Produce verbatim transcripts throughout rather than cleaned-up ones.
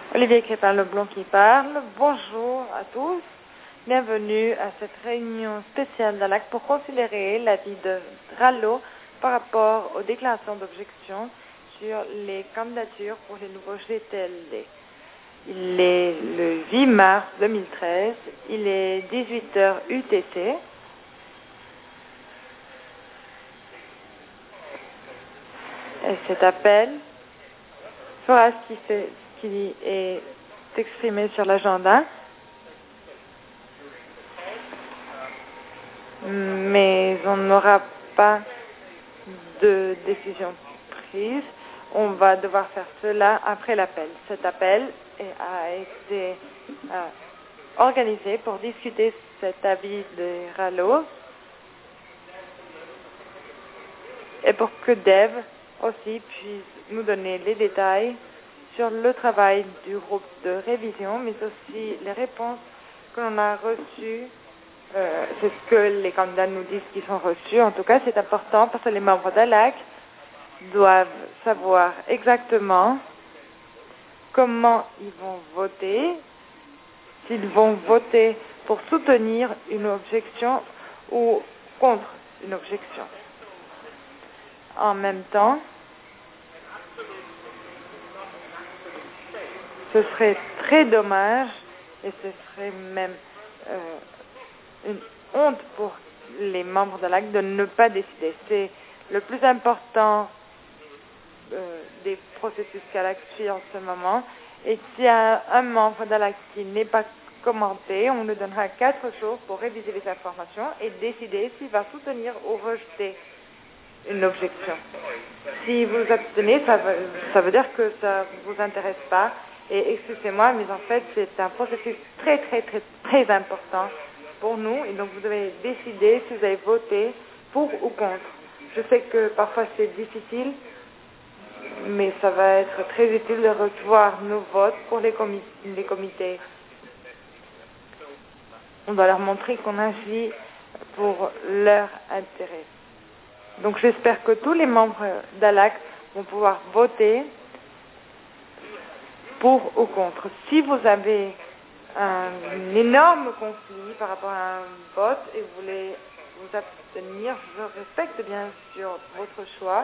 Olivier Crépin-Leblond qui parle. Bonjour à tous. Bienvenue à cette réunion spéciale d'A L A C pour considérer l'avis de RALO par rapport aux déclarations d'objection sur les candidatures pour les nouveaux G T L D. Il est le huit mars deux mille treize. Il est dix-huit heures U T C. Et cet appel fera ce qui, fait, ce qui est exprimé sur l'agenda. Mais on n'aura pas de décision prise. On va devoir faire cela après l'appel. Cet appel a été euh, organisé pour discuter cet avis de RALO et pour que Dev aussi puisse nous donner les détails sur le travail du groupe de révision, mais aussi les réponses que l'on a reçues. Euh, c'est ce que les candidats nous disent qu'ils sont reçus. En tout cas, c'est important parce que les membres d'A L A C doivent savoir exactement comment ils vont voter, s'ils vont voter pour soutenir une objection ou contre une objection. En même temps, ce serait très dommage et ce serait même euh, une honte pour les membres de l'A L A C de ne pas décider. C'est le plus important euh, des processus qu'A L A C suit en ce moment. Et s'il y a un membre de l'A L A C qui n'est pas commenté, on lui donnera quatre jours pour réviser les informations et décider s'il va soutenir ou rejeter une objection. Si vous abstenez, ça veut, ça veut dire que ça ne vous intéresse pas. Et excusez-moi, mais en fait, c'est un processus très, très, très, très important pour nous. Et donc, vous devez décider si vous allez voter pour ou contre. Je sais que parfois, c'est difficile, mais ça va être très utile de recevoir nos votes pour les, comi- les comités. On doit leur montrer qu'on agit pour leur intérêt. Donc, j'espère que tous les membres d'A L A C vont pouvoir voter pour ou contre. Si vous avez un, un énorme conflit par rapport à un vote et vous voulez vous abstenir, je respecte bien sûr votre choix,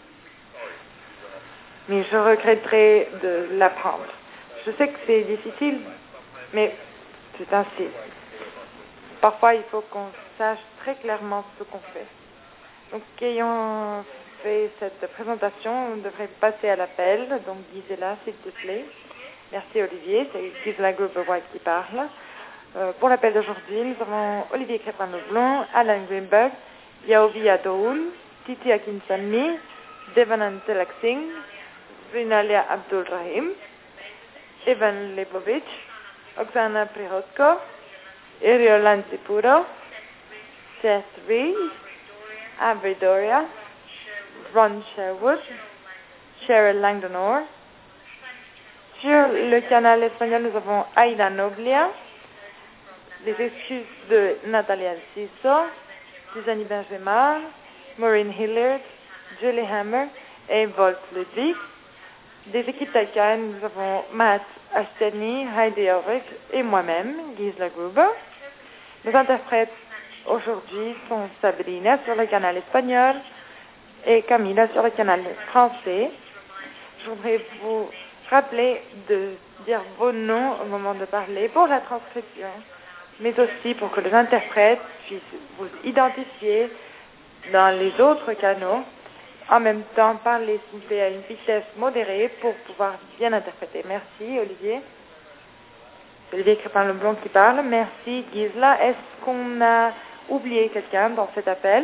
mais je regretterai de l'apprendre. Je sais que c'est difficile, mais c'est ainsi. Parfois, il faut qu'on sache très clairement ce qu'on fait. Donc, ayant fait cette présentation, on devrait passer à l'appel. Donc, Gisela, s'il te plaît. Merci, Olivier. C'est Gisela Gruber-White qui parle. Euh, pour l'appel d'aujourd'hui, nous avons Olivier Crépin-Leblond, Alan Greenberg, Yaovi Adoul, Titi Akinsani, Devanand Telak-Singh, Vrinalia Abdul-Rahim, Evan Leibovich, Oksana Prihodko, Iriolan Zipuro, Seth Reed, Avery Doria, Ron Sherwood, Cheryl Langdon-Orr. Sur le canal espagnol, nous avons Aida Noglia, les excuses de Natalia Ciso, Suzanne Benjamin, Maureen Hillard, Julie Hammer et Volt Ludwig. Des équipes taïkanes, nous avons Matt Asteni, Heidi Ulrich et moi-même, Gisela Gruber. Nos interprètes aujourd'hui sont Sabrina sur le canal espagnol et Camila sur le canal français. Je voudrais vous rappeler de dire vos noms au moment de parler pour la transcription, mais aussi pour que les interprètes puissent vous identifier dans les autres canaux. En même temps, parlez s'il vous plaît à une vitesse modérée pour pouvoir bien interpréter. Merci, Olivier. Olivier Crépin-Leblond qui parle. Merci, Gisela. Est-ce qu'on a oublié quelqu'un dans cet appel?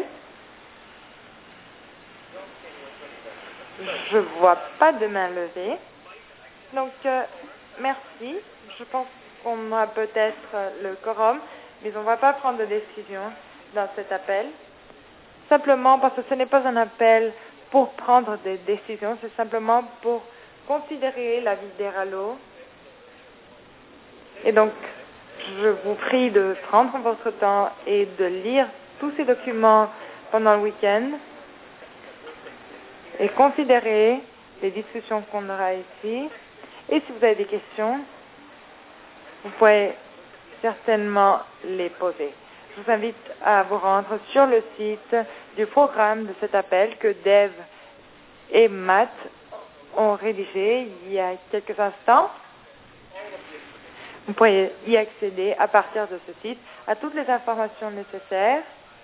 Je ne vois pas de main levée. Donc, euh, merci. Je pense qu'on a peut-être euh, le quorum, mais on ne va pas prendre de décision dans cet appel. Simplement parce que ce n'est pas un appel pour prendre des décisions, c'est simplement pour considérer l'avis des RALO. Et donc, je vous prie de prendre votre temps et de lire tous ces documents pendant le week-end et considérer les discussions qu'on aura ici Et si vous avez des questions, vous pouvez certainement les poser. Je vous invite à vous rendre sur le site du programme de cet appel que Dave et Matt ont rédigé il y a quelques instants. Vous pouvez y accéder à partir de ce site à toutes les informations nécessaires.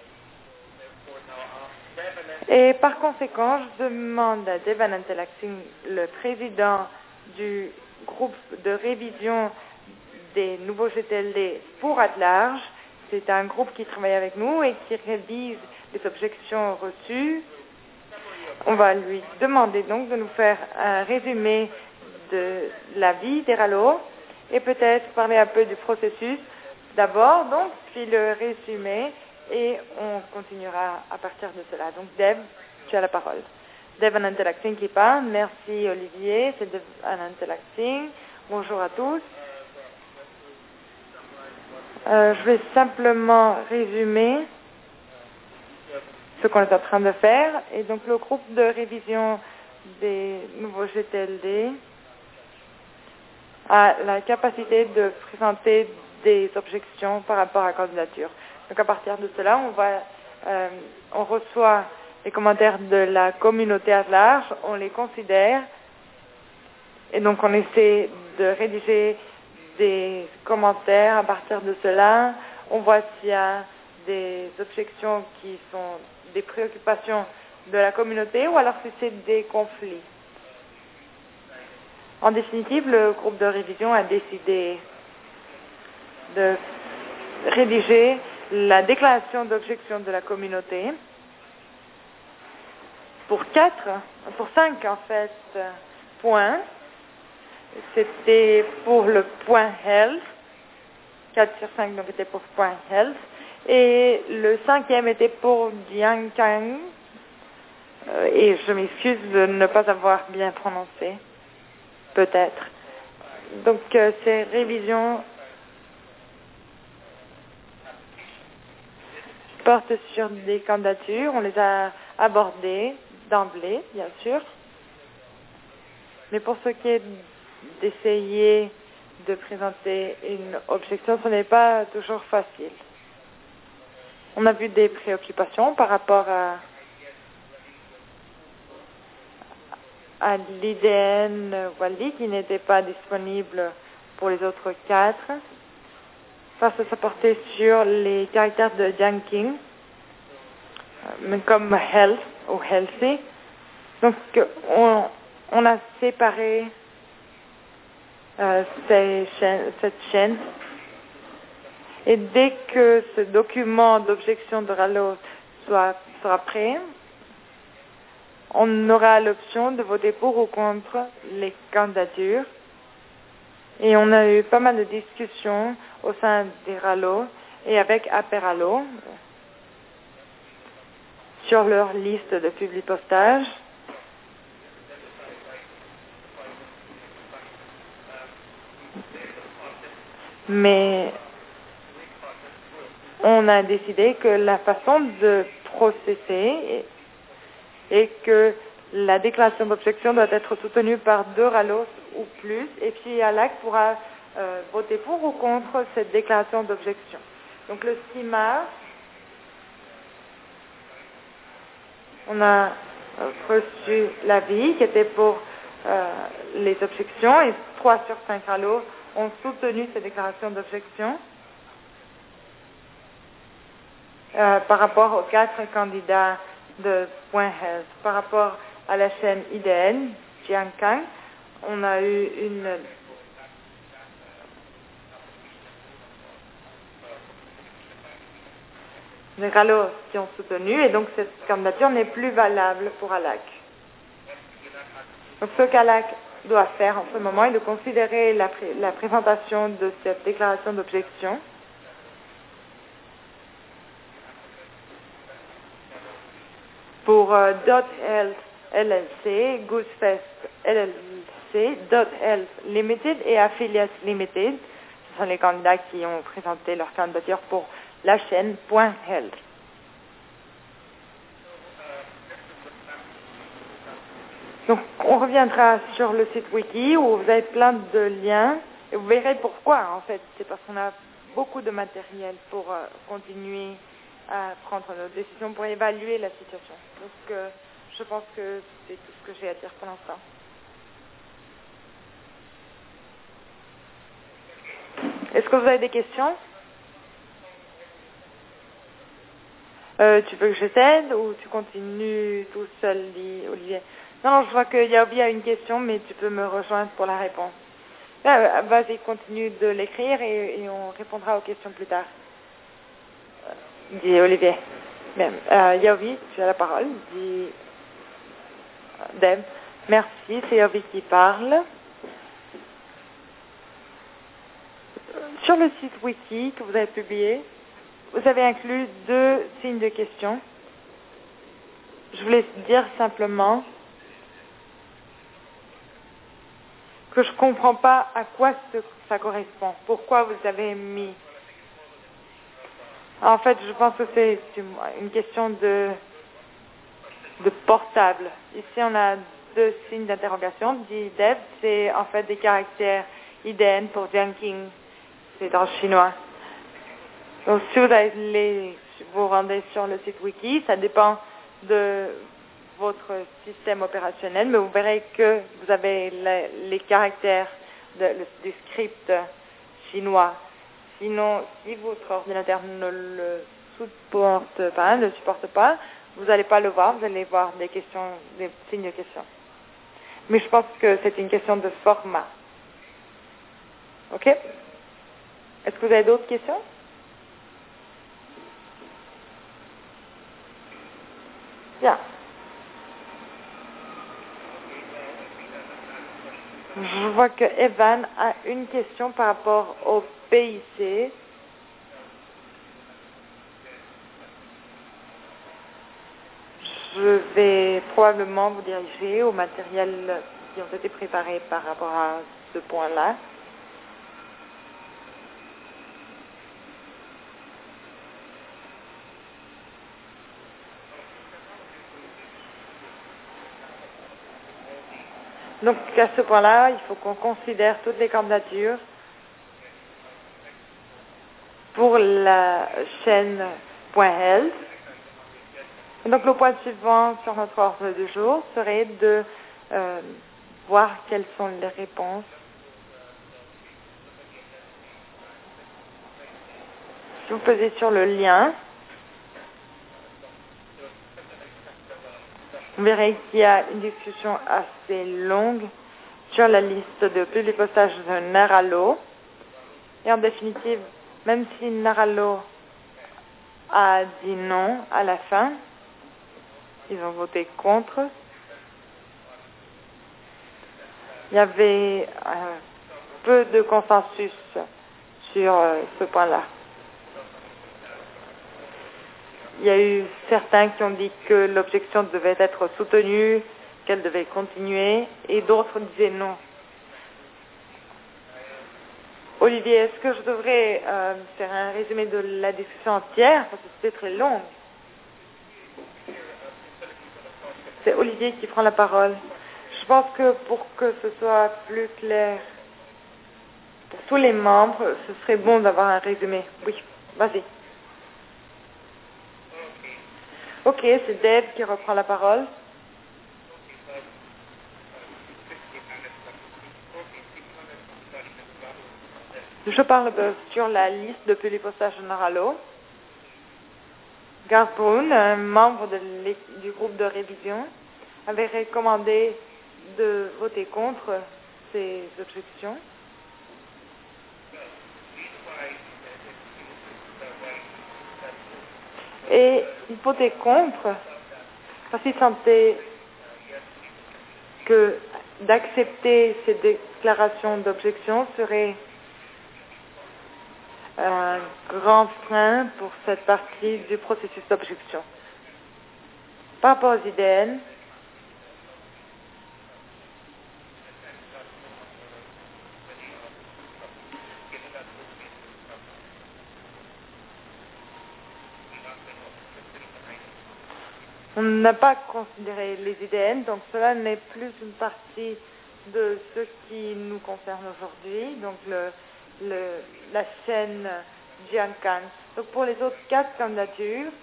Et par conséquent, je demande à Devan Antelaksing, le président du groupe de révision des nouveaux G T L D pour At-Large. C'est un groupe qui travaille avec nous et qui révise les objections reçues. On va lui demander donc de nous faire un résumé de la vie des R A L O et peut-être parler un peu du processus d'abord, donc, puis le résumé, et on continuera à partir de cela. Donc, Deb, tu as la parole. Devan Antelaksing qui parle. Merci, Olivier. C'est Devan Antelaksing. Bonjour à tous. Euh, je vais simplement résumer ce qu'on est en train de faire. Et donc, le groupe de révision des nouveaux G T L D a la capacité de présenter des objections par rapport à la candidature. Donc, à partir de cela, on va, euh, on reçoit les commentaires de la communauté à large, on les considère, et donc on essaie de rédiger des commentaires à partir de cela. On voit s'il y a des objections qui sont des préoccupations de la communauté ou alors si c'est des conflits. En définitive, le groupe de révision a décidé de rédiger la déclaration d'objection de la communauté pour quatre, pour cinq en fait, points. C'était pour le point health, quatre sur cinq donc était pour point health, et le cinquième était pour Jiankang, euh, et je m'excuse de ne pas avoir bien prononcé, peut-être. Donc euh, ces révisions portent sur des candidatures, on les a abordées d'emblée, bien sûr, mais pour ce qui est d'essayer de présenter une objection, ce n'est pas toujours facile. On a vu des préoccupations par rapport à, à l'I D N Wali qui n'était pas disponible pour les autres quatre. Ça, ça portait sur les caractères de Jiangqing, comme health ou healthy. Donc, on, on a séparé Euh, ces chaînes, cette chaîne. Et dès que ce document d'objection de R A L O soit, sera prêt, on aura l'option de voter pour ou contre les candidatures. Et on a eu pas mal de discussions au sein des R A L O et avec A P E R A L O sur leur liste de publipostage. Mais on a décidé que la façon de processer est que la déclaration d'objection doit être soutenue par deux R A L O ou plus, et puis A L A C pourra euh, voter pour ou contre cette déclaration d'objection. Donc le six mars, on a reçu l'avis qui était pour euh, les objections, et trois sur cinq R A L O ont soutenu ces déclarations d'objection euh, par rapport aux quatre candidats de Point Health. Par rapport à la chaîne I D N, Jiankang, on a eu une des R A L O qui ont soutenu, et donc cette candidature n'est plus valable pour A L A C. Donc ce qu'A L A C doit faire en ce moment est de considérer la, pré la présentation de cette déclaration d'objection pour euh, Dot Health L L C, Goosefest L L C, Dot Health Limited et Affiliates Limited. Ce sont les candidats qui ont présenté leur candidature pour la chaîne Point Donc, on reviendra sur le site wiki où vous avez plein de liens et vous verrez pourquoi, en fait. C'est parce qu'on a beaucoup de matériel pour euh, continuer à prendre nos décisions, pour évaluer la situation. Donc, euh, je pense que c'est tout ce que j'ai à dire pour l'instant. Est-ce que vous avez des questions? euh, Tu veux que je t'aide ou tu continues tout seul, dit Olivier? Non, non, je vois que Yaobi a une question, mais tu peux me rejoindre pour la réponse. Ah, vas-y, continue de l'écrire et, et on répondra aux questions plus tard. Euh, dit Olivier. Bien. Euh, Yaobi, tu as la parole. Dit Deb. Merci, c'est Yaobi qui parle. Sur le site wiki que vous avez publié, vous avez inclus deux signes de question. Je voulais dire simplement que je ne comprends pas à quoi ça correspond. Pourquoi vous avez mis... En fait, je pense que c'est une question de, de portable. Ici, on a deux signes d'interrogation. Dit Deb, c'est en fait des caractères I D N pour Jiangqing. C'est dans le chinois. Donc, si vous allez vous rendez sur le site wiki, ça dépend de votre système opérationnel, mais vous verrez que vous avez les, les caractères de, le, du script chinois. Sinon, si votre ordinateur ne le supporte pas, ne le supporte pas, vous n'allez pas le voir, vous allez voir des questions, des signes de question. Mais je pense que c'est une question de format. OK? Est-ce que vous avez d'autres questions? Bien. Je vois que Evan a une question par rapport au P I C. Je vais probablement vous diriger au matériel qui ont été préparés par rapport à ce point-là. Donc, à ce point-là, il faut qu'on considère toutes les candidatures pour la chaîne .health. Et donc, le point suivant sur notre ordre du jour serait de euh, voir quelles sont les réponses. Si vous pesez sur le lien, vous verrez qu'il y a une discussion assez longue sur la liste de publipostage de Naralo. Et en définitive, même si Naralo a dit non à la fin, ils ont voté contre, il y avait euh, peu de consensus sur euh, ce point-là. Il y a eu certains qui ont dit que l'objection devait être soutenue, qu'elle devait continuer, et d'autres disaient non. Olivier, est-ce que je devrais euh, faire un résumé de la discussion entière, parce que c'était très long? C'est Olivier qui prend la parole. Je pense que pour que ce soit plus clair pour tous les membres, ce serait bon d'avoir un résumé. Oui, vas-y. Ok, c'est Deb qui reprend la parole. Je parle de, sur la liste de publipostage de Naralo. Garth Brun, un membre de du groupe de révision, avait recommandé de voter contre ces objections. Et il votait contre parce qu'il sentait que d'accepter ces déclarations d'objection serait un grand frein pour cette partie du processus d'objection. Par rapport aux I D N, On n'a pas considéré les I D N, donc cela n'est plus une partie de ce qui nous concerne aujourd'hui, donc le, le, la chaîne Jiankang. Donc pour les autres quatre candidatures,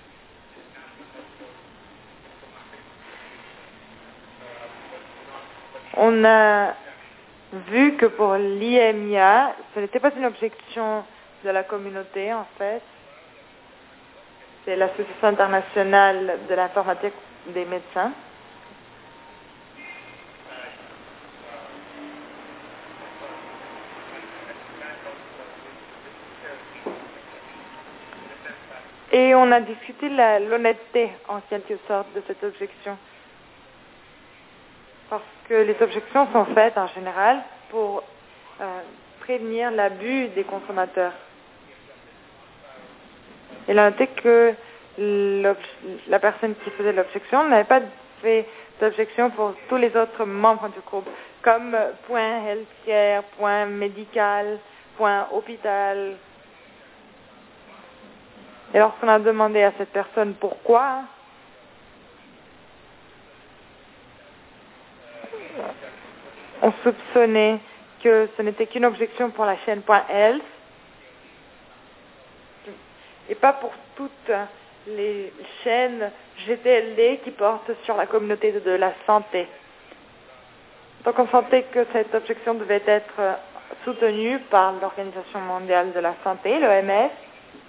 on a vu que pour l'I M I A, ce n'était pas une objection de la communauté en fait. C'est l'Association internationale de l'informatique des médecins. Et on a discuté la, l'honnêteté, en quelque sorte, de cette objection. Parce que les objections sont faites, en général, pour euh, prévenir l'abus des consommateurs. Il a noté que la personne qui faisait l'objection n'avait pas fait d'objection pour tous les autres membres du groupe, comme point healthcare, point médical, point hôpital. Et lorsqu'on a demandé à cette personne pourquoi, on soupçonnait que ce n'était qu'une objection pour la chaîne .health et pas pour toutes les chaînes G T L D qui portent sur la communauté de la santé. Donc on sentait que cette objection devait être soutenue par l'Organisation mondiale de la santé, l'O M S,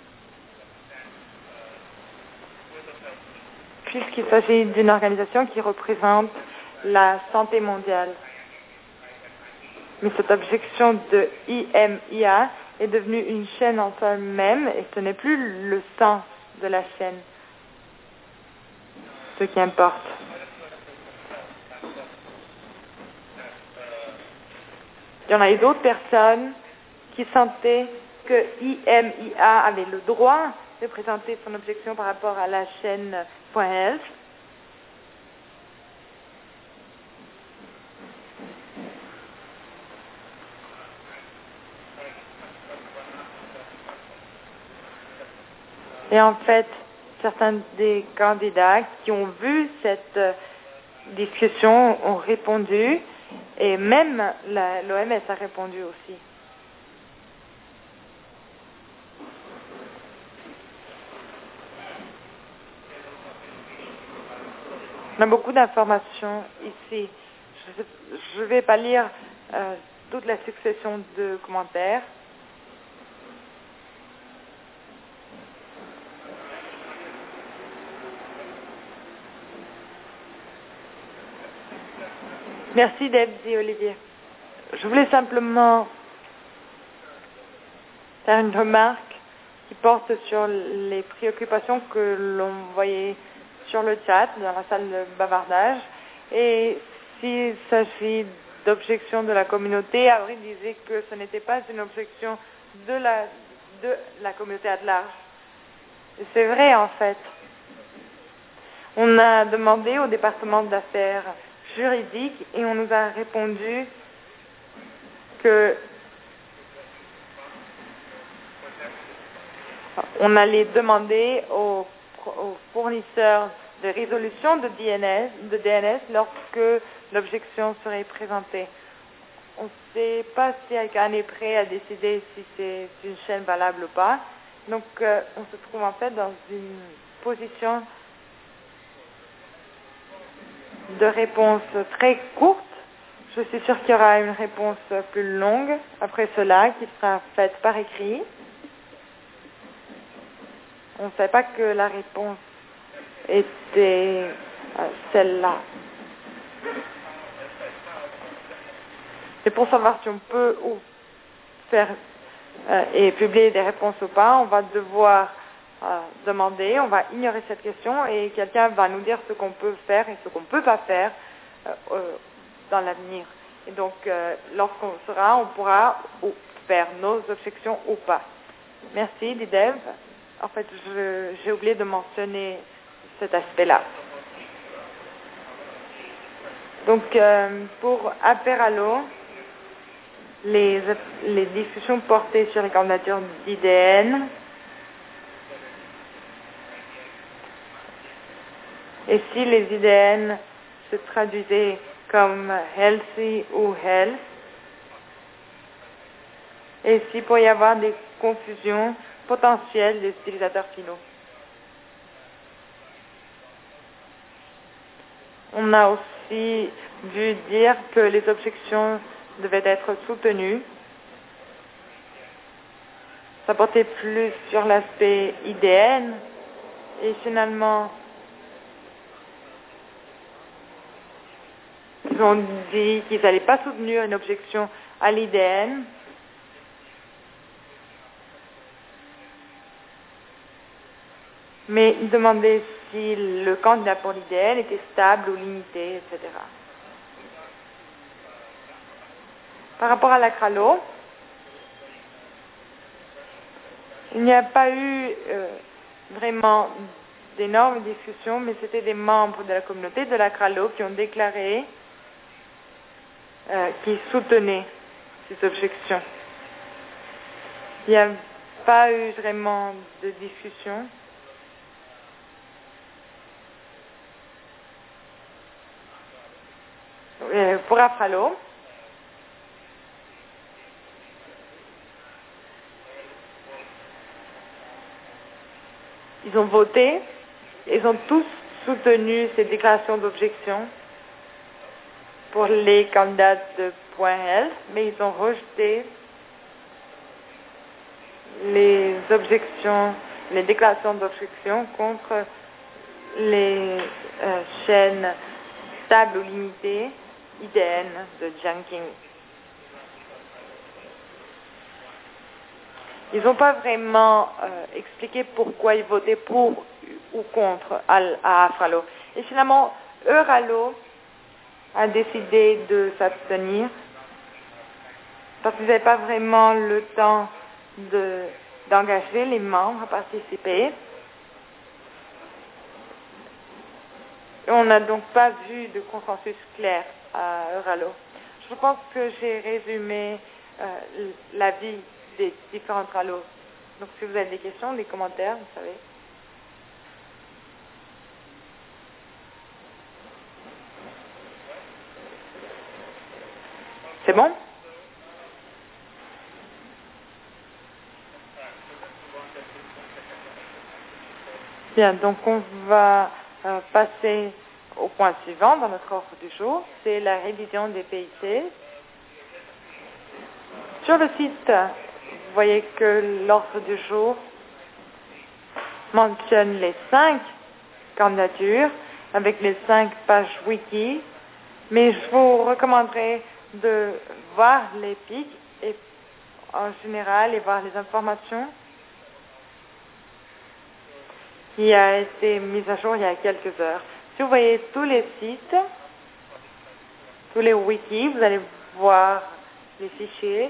puisqu'il s'agit d'une organisation qui représente la santé mondiale. Mais cette objection de I M I A est devenue une chaîne en elle-même et ce n'est plus le sens de la chaîne, ce qui importe. Il y en a eu d'autres personnes qui sentaient que I M I A avait le droit de présenter son objection par rapport à la chaîne .health. Et en fait, certains des candidats qui ont vu cette euh, discussion ont répondu, et même l'O M S a répondu aussi. On a beaucoup d'informations ici. Je ne vais pas lire euh, toute la succession de commentaires. Merci Deb, dit Olivier. Je voulais simplement faire une remarque qui porte sur les préoccupations que l'on voyait sur le chat, dans la salle de bavardage. Et s'il s'agit d'objections de la communauté, Avril disait que ce n'était pas une objection de la, de la communauté à large. Et c'est vrai en fait. On a demandé au département d'affaires juridiques et on nous a répondu que on allait demander aux, aux fournisseurs de résolution de D N S, de D N S lorsque l'objection serait présentée. On ne sait pas si Icahn est prêt à décider si c'est une chaîne valable ou pas. Donc euh, on se trouve en fait dans une position de réponse très courte. Je suis sûre qu'il y aura une réponse plus longue après cela, qui sera faite par écrit. On ne savait pas que la réponse était euh, celle-là. Et pour savoir si on peut ou faire euh, et publier des réponses ou pas, on va devoir euh, demander, on va ignorer cette question et quelqu'un va nous dire ce qu'on peut faire et ce qu'on ne peut pas faire euh, euh, dans l'avenir. Et donc, euh, lorsqu'on sera, on pourra ou faire nos objections ou pas. Merci, Didev. En fait, je, j'ai oublié de mentionner cet aspect-là. Donc, euh, pour Aperalo, les, les discussions portées sur les candidatures d'I D N Et si les I D N se traduisaient comme healthy ou health, et s'il pourrait y avoir des confusions potentielles des utilisateurs finaux. On a aussi vu dire que les objections devaient être soutenues. Ça portait plus sur l'aspect I D N et finalement ils ont dit qu'ils n'allaient pas soutenir une objection à l'I D N. Mais ils demandaient si le candidat pour l'I D N était stable ou limité, et cetera. Par rapport à la CRALO, il n'y a pas eu euh, vraiment d'énormes discussions, mais c'était des membres de la communauté de la CRALO qui ont déclaré euh, qu'ils soutenaient ces objections. Il n'y a pas eu vraiment de discussion. Euh, pour Afralo, ils ont voté, ils ont tous soutenu ces déclarations d'objection pour les candidats de .health, mais ils ont rejeté les objections, les déclarations d'objection contre les euh, chaînes stables ou limitées I D N de Jiang Qing. Ils n'ont pas vraiment euh, expliqué pourquoi ils votaient pour ou contre à, à Afralo. Et finalement, Euralo a décidé de s'abstenir parce qu'ils n'avaient pas vraiment le temps de, d'engager les membres à participer. Et on n'a donc pas vu de consensus clair à Euralo. Je pense que j'ai résumé euh, l'avis des différentes ralos. Donc si vous avez des questions, des commentaires, vous savez. C'est bon? Bien, donc on va euh, passer au point suivant dans notre ordre du jour, c'est la révision des P I C. Sur le site, vous voyez que l'ordre du jour mentionne les cinq candidatures avec les cinq pages wiki, mais je vous recommanderais de voir les pics et, en général et voir les informations qui a été mise à jour il y a quelques heures. Si vous voyez tous les sites, tous les wikis, vous allez voir les fichiers.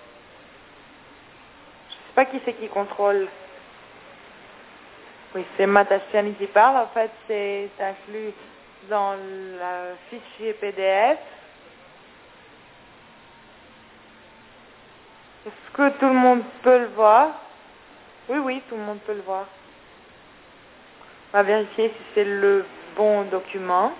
Je ne sais pas qui c'est qui contrôle. Oui, c'est Matasiani qui parle. En fait, c'est inclus dans le fichier P D F. Est-ce que tout le monde peut le voir? Oui, oui, tout le monde peut le voir. On va vérifier si c'est le bon document.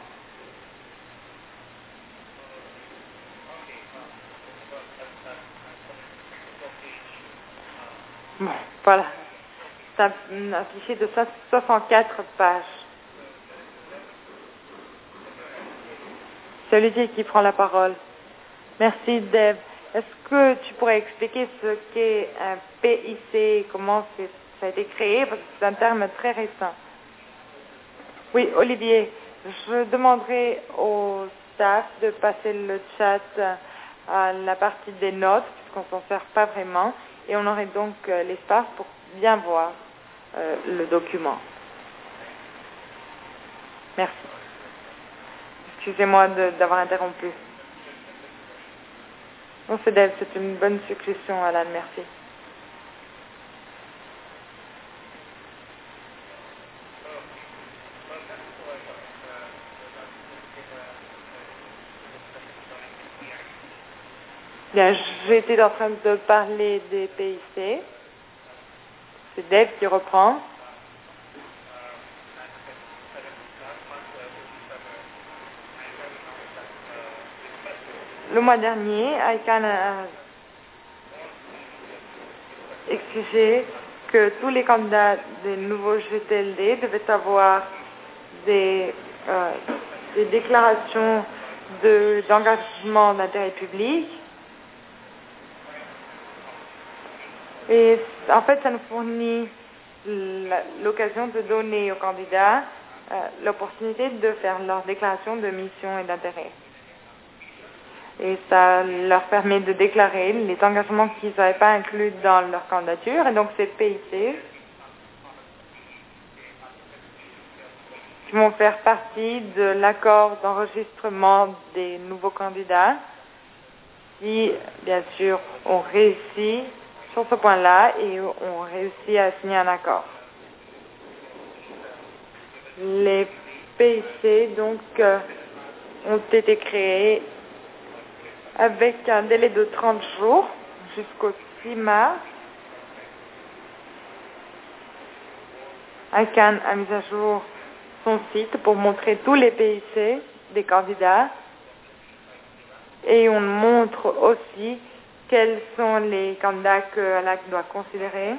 Bon, voilà. C'est un, un fichier de soixante-quatre pages. C'est Olivier qui prend la parole. Merci, Deb. Est-ce que tu pourrais expliquer ce qu'est un P I C, comment ça a été créé, parce que c'est un terme très récent. Oui, Olivier, je demanderai au staff de passer le chat à la partie des notes, puisqu'on ne s'en sert pas vraiment, et on aurait donc euh, l'espace pour bien voir euh, le document. Merci. Excusez-moi de, d'avoir interrompu. Non, c'est Dave, c'est une bonne suggestion, Alan, merci. Bien, j'étais en train de parler des P I C. C'est Dave qui reprend. le mois dernier, I C A N a exigé que tous les candidats des nouveaux G T L D devaient avoir des, euh, des déclarations de, d'engagement d'intérêt public. Et en fait, ça nous fournit la, l'occasion de donner aux candidats euh, l'opportunité de faire leur déclaration de mission et d'intérêt. Et ça leur permet de déclarer les engagements qu'ils n'avaient pas inclus dans leur candidature. Et donc, ces P I C qui vont faire partie de l'accord d'enregistrement des nouveaux candidats si, bien sûr, on réussit sur ce point-là et on réussit à signer un accord. Les P I C, donc, euh, ont été créés avec un délai de trente jours jusqu'au six mars. I C A N a mis à jour son site pour montrer tous les P I C des candidats et on montre aussi quels sont les candidats que l'A C doit considérer.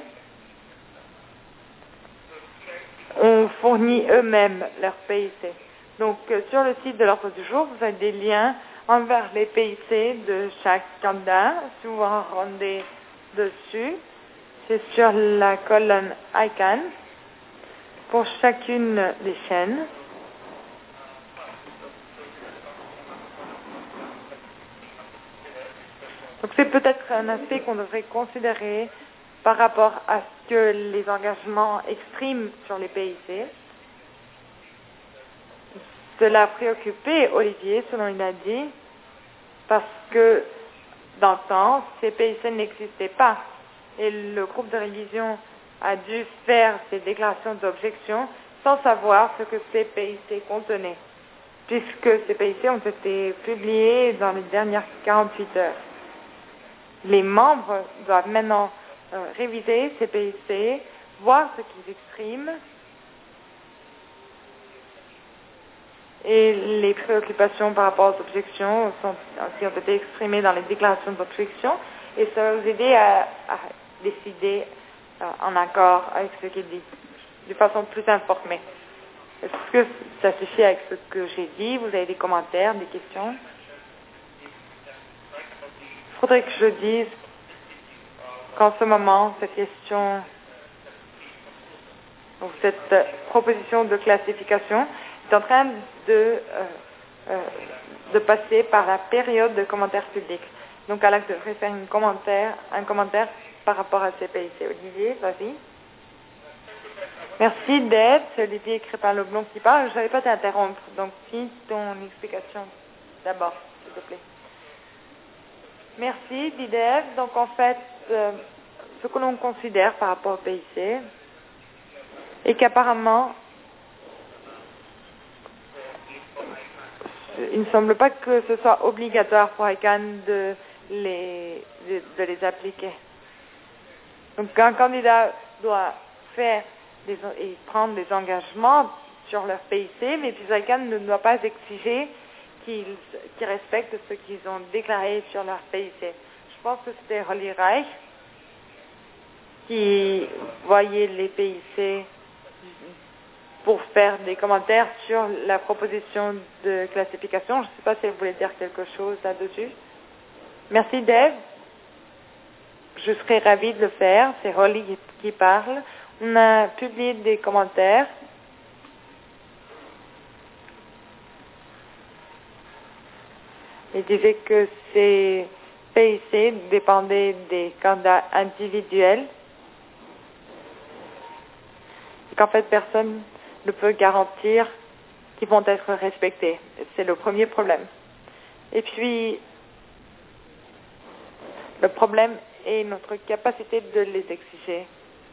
On fournit eux-mêmes leurs P I C. Donc, euh, sur le site de l'ordre du jour, vous avez des liens envers les P I C de chaque candidat. Si vous vous rendez dessus, c'est sur la colonne I C A N pour chacune des chaînes. Donc, c'est peut-être un aspect qu'on devrait considérer par rapport à ce que les engagements expriment sur les P I C. Cela a préoccupé Olivier, selon il a dit, parce que dans le temps, ces P I C n'existaient pas. Et le groupe de révision a dû faire ces déclarations d'objection sans savoir ce que ces P I C contenaient, puisque ces P I C ont été publiés dans les dernières quarante-huit heures. Les membres doivent maintenant euh, réviser ces P I C, voir ce qu'ils expriment, et les préoccupations par rapport aux objections sont, aussi ont été exprimées dans les déclarations d'objection, et ça va vous aider à, à décider euh, en accord avec ce qu'il dit, de façon plus informée. Est-ce que ça suffit avec ce que j'ai dit? Vous avez des commentaires, des questions? Il faudrait que je dise qu'en ce moment, cette question, donc cette euh, proposition de classification est en train de, euh, euh, de passer par la période de commentaires publics. Donc, Alex devrait faire une commentaire, un commentaire par rapport à ces P I C. Olivier, vas-y. Merci d'être. C'est Olivier Crépin-Leblond qui parle. Je ne savais pas t'interrompre. Donc, finis ton explication d'abord, s'il te plaît. Merci, Didev. Donc, en fait, euh, ce que l'on considère par rapport au P I C est qu'apparemment, il ne semble pas que ce soit obligatoire pour I C A N de les, de, de les appliquer. Donc, un candidat doit faire des, et prendre des engagements sur leur P I C, mais puis I C A N ne doit pas exiger qu'ils, qu'ils respectent ce qu'ils ont déclaré sur leur P I C. Je pense que c'était Holly Reich qui voyait les P I C pour faire des commentaires sur la proposition de classification. Je ne sais pas si elle voulait dire quelque chose là-dessus. Merci, Dave. Je serais ravie de le faire. C'est Holly qui parle. On a publié des commentaires. Il disait que ces P I C dépendaient des candidats individuels. Et qu'en fait, personne ne peut garantir qu'ils vont être respectés. C'est le premier problème. Et puis, le problème est notre capacité de les exiger.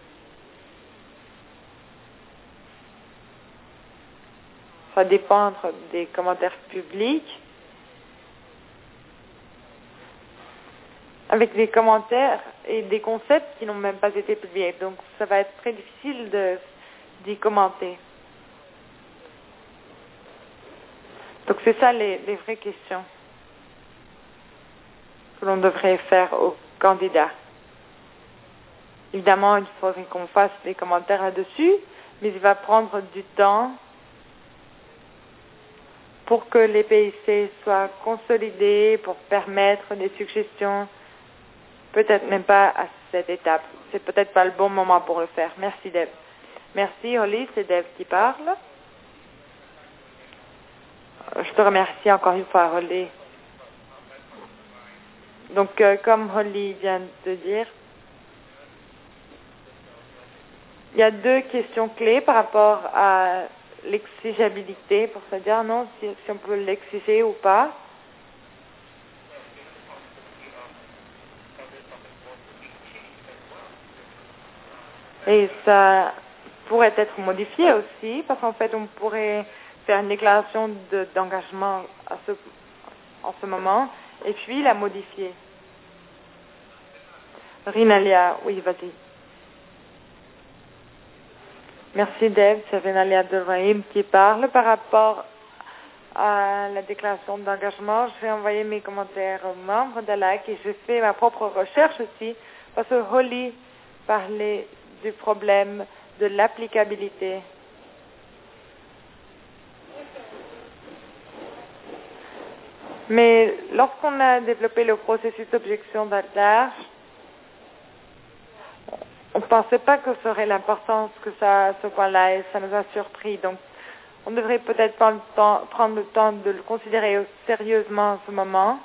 Ça va dépendre des commentaires publics, avec des commentaires et des concepts qui n'ont même pas été publiés. Donc, ça va être très difficile de, d'y commenter. Donc, c'est ça les, les vraies questions. que l'on devrait faire aux candidats. Évidemment, il faudrait qu'on fasse des commentaires là-dessus, mais il va prendre du temps pour que les P I C soient consolidés, pour permettre des suggestions, peut-être même pas à cette étape. C'est peut-être pas le bon moment pour le faire. Merci, Deb. Merci, Holly, c'est Deb qui parle. Je te remercie encore une fois, Holly. Donc, euh, comme Holly vient de dire, il y a deux questions clés par rapport à l'exigibilité, pour se dire non, si, si on peut l'exiger ou pas. Et ça pourrait être modifié aussi, parce qu'en fait, on pourrait faire une déclaration de, d'engagement à ce, en ce moment, et puis la modifier. Rinalia, oui, vas-y. Merci, Deb. C'est Rinalia Abdelrahim qui parle. Par rapport à la déclaration d'engagement, je vais envoyer mes commentaires aux membres de l'A C et je fais ma propre recherche aussi, parce que Holly parlait du problème de l'applicabilité. Mais lorsqu'on a développé le processus d'objection d'attelage, on ne pensait pas que ce serait l'importance que ça à ce point-là, et ça nous a surpris. Donc, on devrait peut-être prendre le temps, prendre le temps de le considérer sérieusement en ce moment.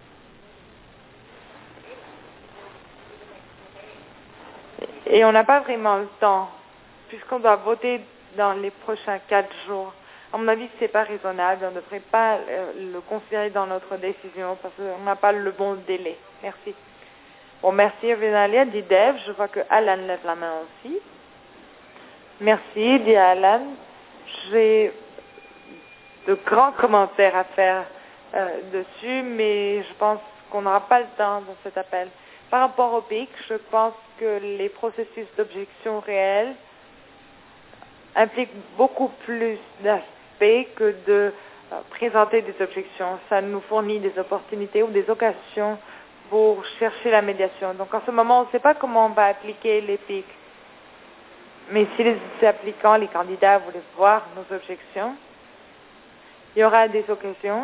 Et on n'a pas vraiment le temps, puisqu'on doit voter dans les prochains quatre jours. À mon avis, ce n'est pas raisonnable. On ne devrait pas euh, le considérer dans notre décision parce qu'on n'a pas le bon délai. Merci. Bon, merci, Renalia, dit Dave. Je vois que Alan lève la main aussi. Merci, dit Alan. J'ai de grands commentaires à faire euh, dessus, mais je pense qu'on n'aura pas le temps dans cet appel. Par rapport au P I C, je pense que les processus d'objection réelle impliquent beaucoup plus d'aspects que de euh, présenter des objections. Ça nous fournit des opportunités ou des occasions pour chercher la médiation. Donc en ce moment, on ne sait pas comment on va appliquer les P I C. Mais si les applicants, les candidats voulaient voir nos objections, il y aura des occasions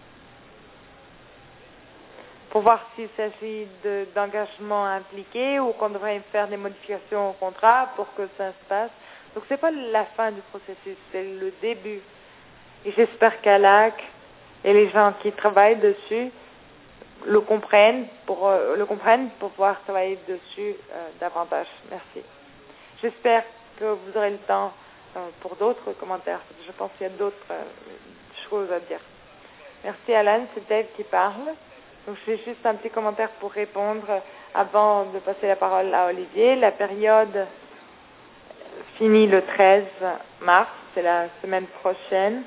pour voir s'il s'agit de, d'engagement impliqué ou qu'on devrait faire des modifications au contrat pour que ça se passe. Donc ce n'est pas la fin du processus, c'est le début. Et j'espère qu'A L A C et les gens qui travaillent dessus le comprennent pour, euh, le comprennent pour pouvoir travailler dessus euh, davantage. Merci. J'espère que vous aurez le temps euh, pour d'autres commentaires. Je pense qu'il y a d'autres euh, choses à dire. Merci Alan, c'est Dave qui parle. Donc j'ai juste un petit commentaire pour répondre avant de passer la parole à Olivier. La période finit le treize mars, c'est la semaine prochaine.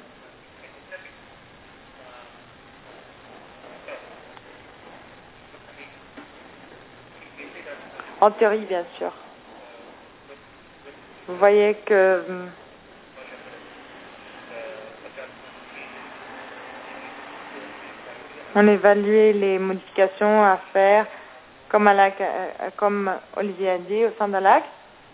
En théorie, bien sûr. Vous voyez que on évaluait les modifications à faire, comme, à la, comme Olivier a dit, au sein de l'A C.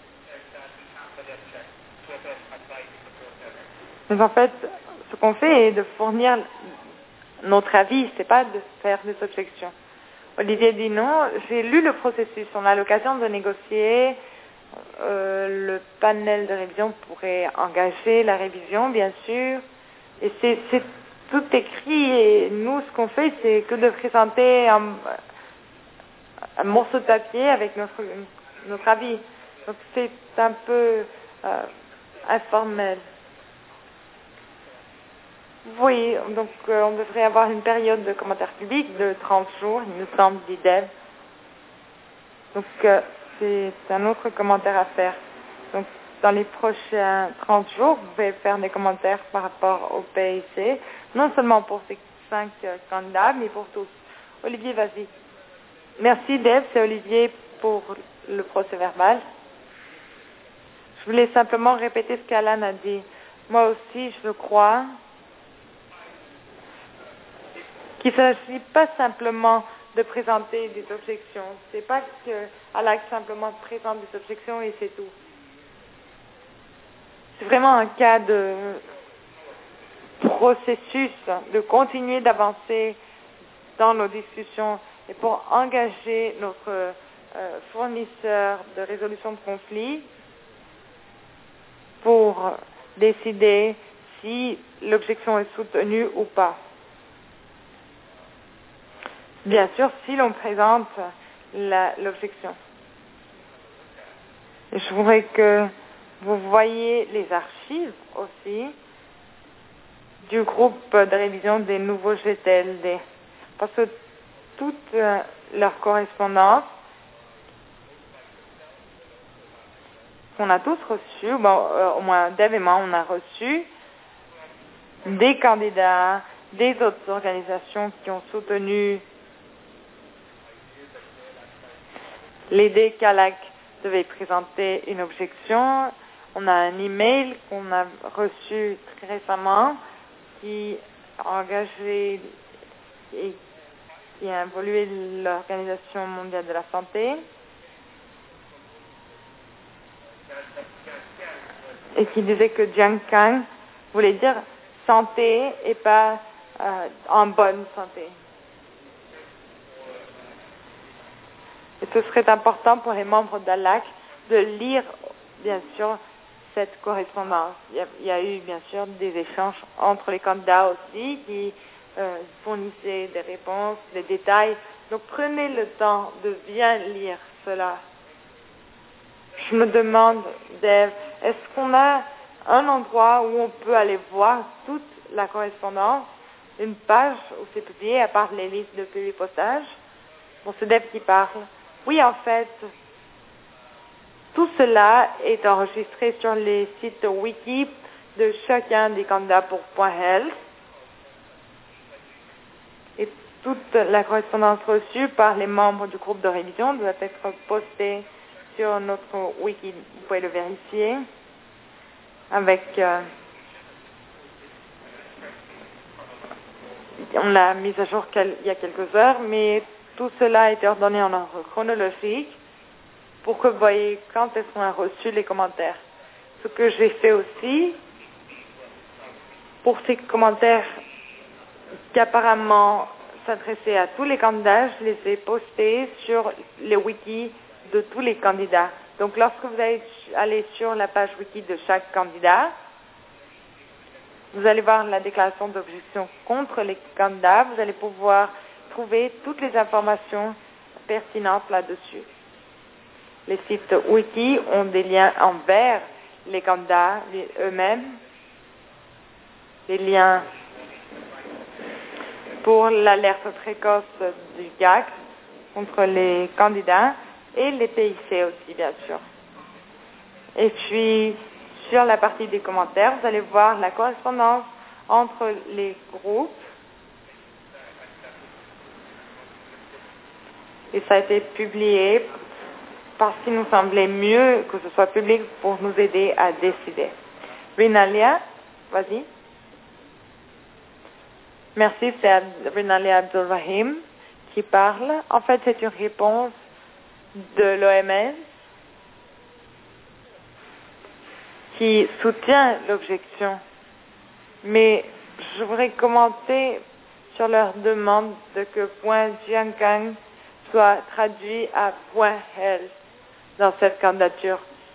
Mais en fait, ce qu'on fait est de fournir notre avis, c'est pas de faire des objections. Olivier dit non, j'ai lu le processus, on a l'occasion de négocier, euh, le panel de révision pourrait engager la révision, bien sûr, et c'est, c'est tout écrit, et nous, ce qu'on fait, c'est que de présenter un, un morceau de papier avec notre, notre avis. Donc c'est un peu euh, informel. Oui, donc euh, on devrait avoir une période de commentaires publics de trente jours, il me semble, dit Deb. Donc euh, c'est un autre commentaire à faire. Donc dans les prochains trente jours, vous pouvez faire des commentaires par rapport au P I C, non seulement pour ces cinq euh, candidats, mais pour tous. Olivier, vas-y. Merci Deb, c'est Olivier pour le procès verbal. Je voulais simplement répéter ce qu'Alan a dit. Moi aussi, je crois qu'il ne s'agit pas simplement de présenter des objections. C'est pas que Alak simplement présente des objections et c'est tout. C'est vraiment un cas de processus, de continuer d'avancer dans nos discussions et pour engager notre euh, fournisseur de résolution de conflits pour décider si l'objection est soutenue ou pas. Bien sûr, si l'on présente la, l'objection. Et je voudrais que vous voyez les archives aussi du groupe de révision des nouveaux G T L D. Parce que toute euh, leur correspondance qu'on a tous reçue, bon, euh, au moins Deb et moi, on a reçu des candidats, des autres organisations qui ont soutenu l'idée qu'Alak devait présenter une objection. On a un email qu'on a reçu très récemment qui a engagé et qui a évolué l'Organisation mondiale de la santé et qui disait que Jian Kang voulait dire santé et pas euh, en bonne santé. Et ce serait important pour les membres d'Alak de lire, bien sûr, cette correspondance. Il y a, il y a eu, bien sûr, des échanges entre les candidats aussi qui euh, fournissaient des réponses, des détails. Donc, prenez le temps de bien lire cela. Je me demande, Dave, est-ce qu'on a un endroit où on peut aller voir toute la correspondance, une page où c'est publié, à part les listes de publipostage? Bon, c'est Dave qui parle. Oui, en fait, tout cela est enregistré sur les sites wiki de chacun des candidats pour Point Health. Et toute la correspondance reçue par les membres du groupe de révision doit être postée sur notre wiki. Vous pouvez le vérifier avec... Euh, on l'a mis à jour quel, il y a quelques heures, mais tout cela a été ordonné en ordre chronologique pour que vous voyez quand est-ce qu'on a reçu les commentaires. Ce que j'ai fait aussi, pour ces commentaires qui apparemment s'adressaient à tous les candidats, je les ai postés sur les wikis de tous les candidats. Donc lorsque vous allez aller sur la page wiki de chaque candidat, vous allez voir la déclaration d'objection contre les candidats. Vous allez pouvoir trouver toutes les informations pertinentes là-dessus. Les sites wiki ont des liens envers les candidats eux-mêmes, des liens pour l'alerte précoce du G A C contre les candidats et les P I C aussi, bien sûr. Et puis, sur la partie des commentaires, vous allez voir la correspondance entre les groupes. Et ça a été publié parce qu'il nous semblait mieux que ce soit public pour nous aider à décider. Rinalia, vas-y. Merci, c'est Rinalia Abdulrahim qui parle. En fait, c'est une réponse de l'O M S qui soutient l'objection. Mais je voudrais commenter sur leur demande de que point Jian Kang soit traduit à point health dans cette candidature.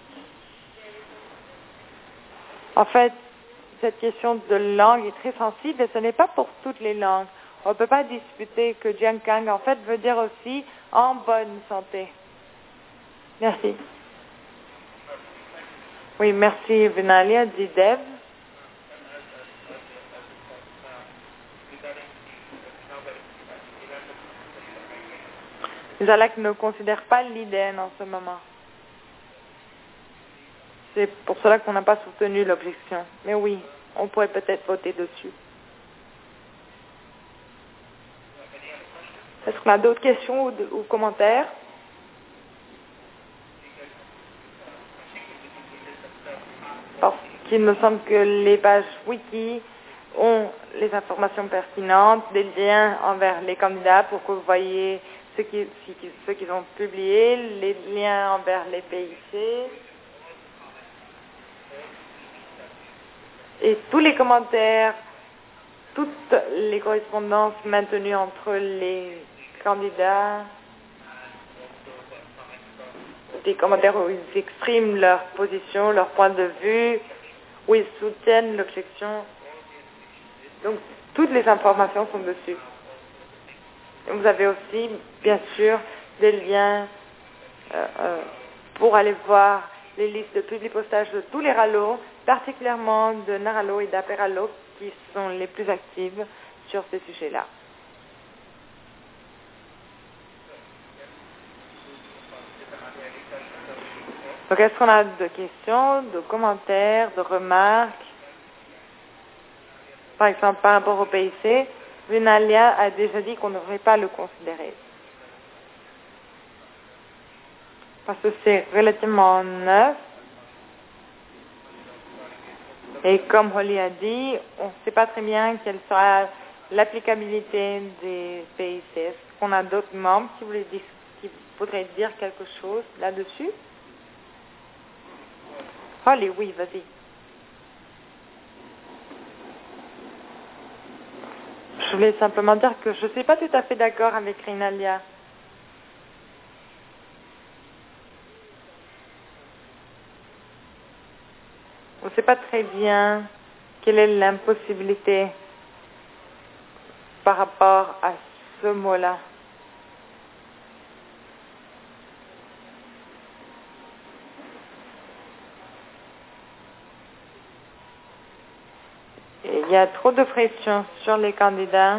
En fait, cette question de langue est très sensible et ce n'est pas pour toutes les langues. On ne peut pas disputer que Jian Kang, en fait, veut dire aussi en bonne santé. Merci. Oui, merci, Venalia, dit Deb. Les Alak ne considèrent pas l'I D N en ce moment. C'est pour cela qu'on n'a pas soutenu l'objection. Mais oui, on pourrait peut-être voter dessus. Est-ce qu'on a d'autres questions ou, de, ou commentaires? Parce qu'il me semble que les pages wiki ont les informations pertinentes, des liens envers les candidats pour que vous voyez ce qu'ils ce qu'ils ont publié, les liens envers les P I C et tous les commentaires, toutes les correspondances maintenues entre les candidats, des commentaires où ils expriment leur position, leur point de vue, où ils soutiennent l'objection. Donc, toutes les informations sont dessus. Et vous avez aussi, bien sûr, des liens euh, euh, pour aller voir les listes de publipostage de tous les R A L O, particulièrement de Naralo et d'Aperalo, qui sont les plus actives sur ces sujets-là. Donc, est-ce qu'on a de questions, de commentaires, de remarques? Par exemple, par rapport au P I C, Vinalia a déjà dit qu'on ne devrait pas le considérer. Parce que c'est relativement neuf. Et comme Holly a dit, on ne sait pas très bien quelle sera l'applicabilité des P I C. Est-ce qu'on a d'autres membres qui, voulaient dire, qui voudraient dire quelque chose là-dessus? Holly, oui, vas-y. Je voulais simplement dire que je ne suis pas tout à fait d'accord avec Rinalia. On ne sait pas très bien quelle est l'impossibilité par rapport à ce mot-là. Et il y a trop de pression sur les candidats.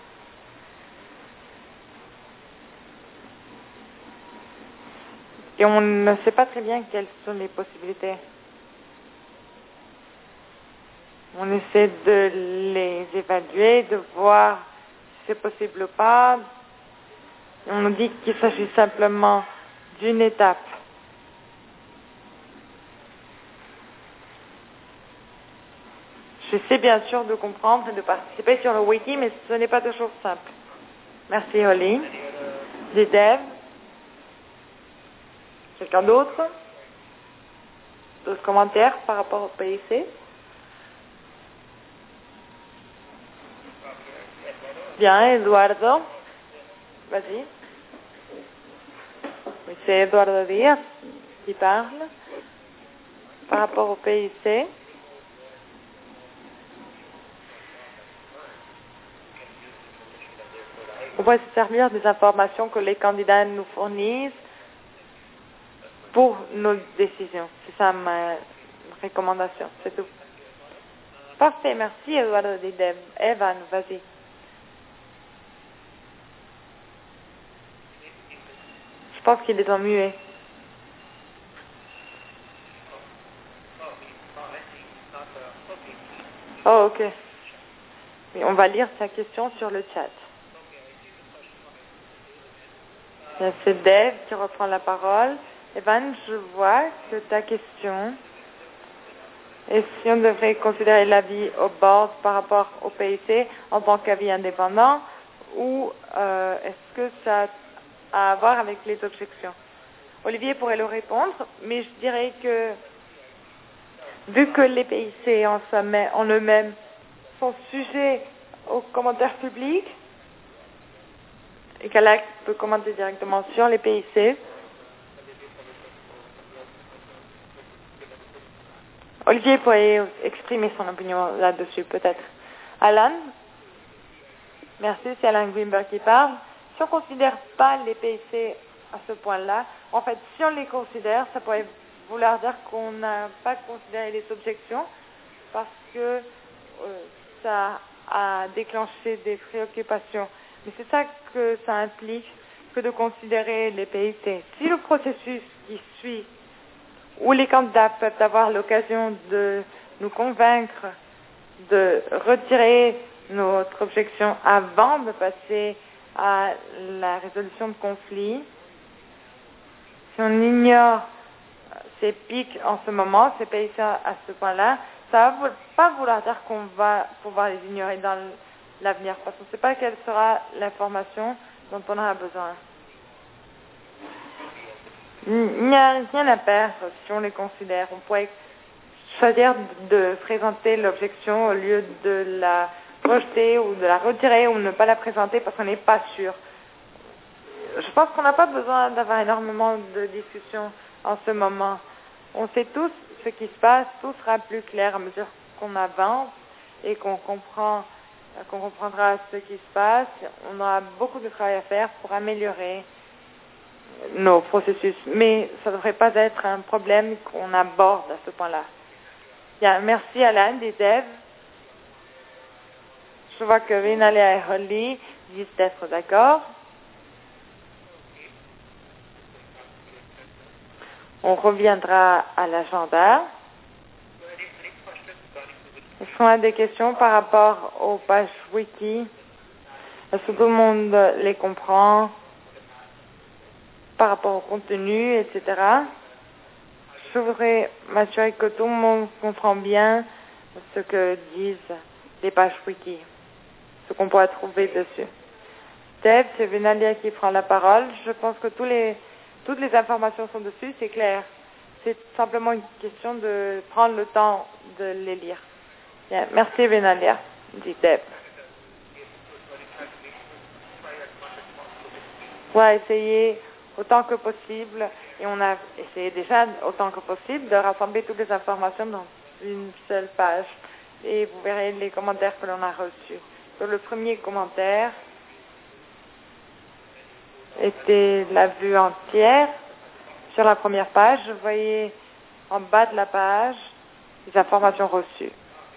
Et on ne sait pas très bien quelles sont les possibilités. On essaie de les évaluer, de voir si c'est possible ou pas. On nous dit qu'il s'agit simplement d'une étape. J'essaie bien sûr de comprendre et de participer sur le wiki, mais ce n'est pas toujours simple. Merci Holly. Des devs. Quelqu'un d'autre? D'autres commentaires par rapport au P I C? Bien, Eduardo. Vas-y. Oui, c'est Eduardo Díaz qui parle par rapport au P I C. On va se servir des informations que les candidats nous fournissent pour nos décisions. C'est ça ma recommandation, c'est tout. Parfait, merci Eduardo Díaz. Evan, vas-y. Je pense qu'il est en muet. Oh, ok. Oui, on va lire sa question sur le chat. C'est Dave qui reprend la parole. Evan, je vois que ta question est si on devrait considérer l'avis au board par rapport au P I C en tant qu'avis indépendant ou euh, est-ce que ça a à voir avec les objections? Olivier pourrait le répondre, mais je dirais que vu que les P I C en, en eux-mêmes sont sujets aux commentaires publics, et qu'Alex peut commenter directement sur les P I C. Olivier pourrait exprimer son opinion là-dessus, peut-être. Alan? Merci, c'est Alan Greenberg qui parle. Si on ne considère pas les P I C à ce point-là, en fait, si on les considère, ça pourrait vouloir dire qu'on n'a pas considéré les objections parce que euh, ça a déclenché des préoccupations. Mais c'est ça que ça implique que de considérer les P I C. Si le processus qui suit, où les candidats peuvent avoir l'occasion de nous convaincre de retirer notre objection avant de passer à la résolution de conflit, si on ignore ces pics en ce moment, ces P I C à ce point-là, ça ne veut pas vouloir dire qu'on va pouvoir les ignorer dans l'avenir, parce qu'on ne sait pas quelle sera l'information dont on aura besoin. Il n'y a rien à perdre si on les considère. On pourrait choisir de présenter l'objection au lieu de la rejeter ou de la retirer ou ne pas la présenter parce qu'on n'est pas sûr. Je pense qu'on n'a pas besoin d'avoir énormément de discussions en ce moment. On sait tous ce qui se passe, tout sera plus clair à mesure qu'on avance et qu'on comprend, qu'on comprendra ce qui se passe. On aura beaucoup de travail à faire pour améliorer nos processus, mais ça ne devrait pas être un problème qu'on aborde à ce point-là. Bien, merci Alan, des devs. Je vois que Vinalia et Holly disent d'être d'accord. On reviendra à l'agenda. Est-ce qu'on a des questions par rapport aux pages wiki? Est-ce que tout le monde les comprend par rapport au contenu, et cetera. Je voudrais m'assurer que tout le monde comprend bien ce que disent les pages wiki, ce qu'on pourra trouver dessus. Steph, c'est Venalia qui prend la parole. Je pense que tous les, toutes les informations sont dessus, c'est clair. C'est simplement une question de prendre le temps de les lire. Bien, merci Venalia, dit Deb. On va essayer autant que possible, et on a essayé déjà autant que possible de rassembler toutes les informations dans une seule page. Et vous verrez les commentaires que l'on a reçus. Donc, le premier commentaire était la vue entière. Sur la première page, vous voyez en bas de la page les informations reçues.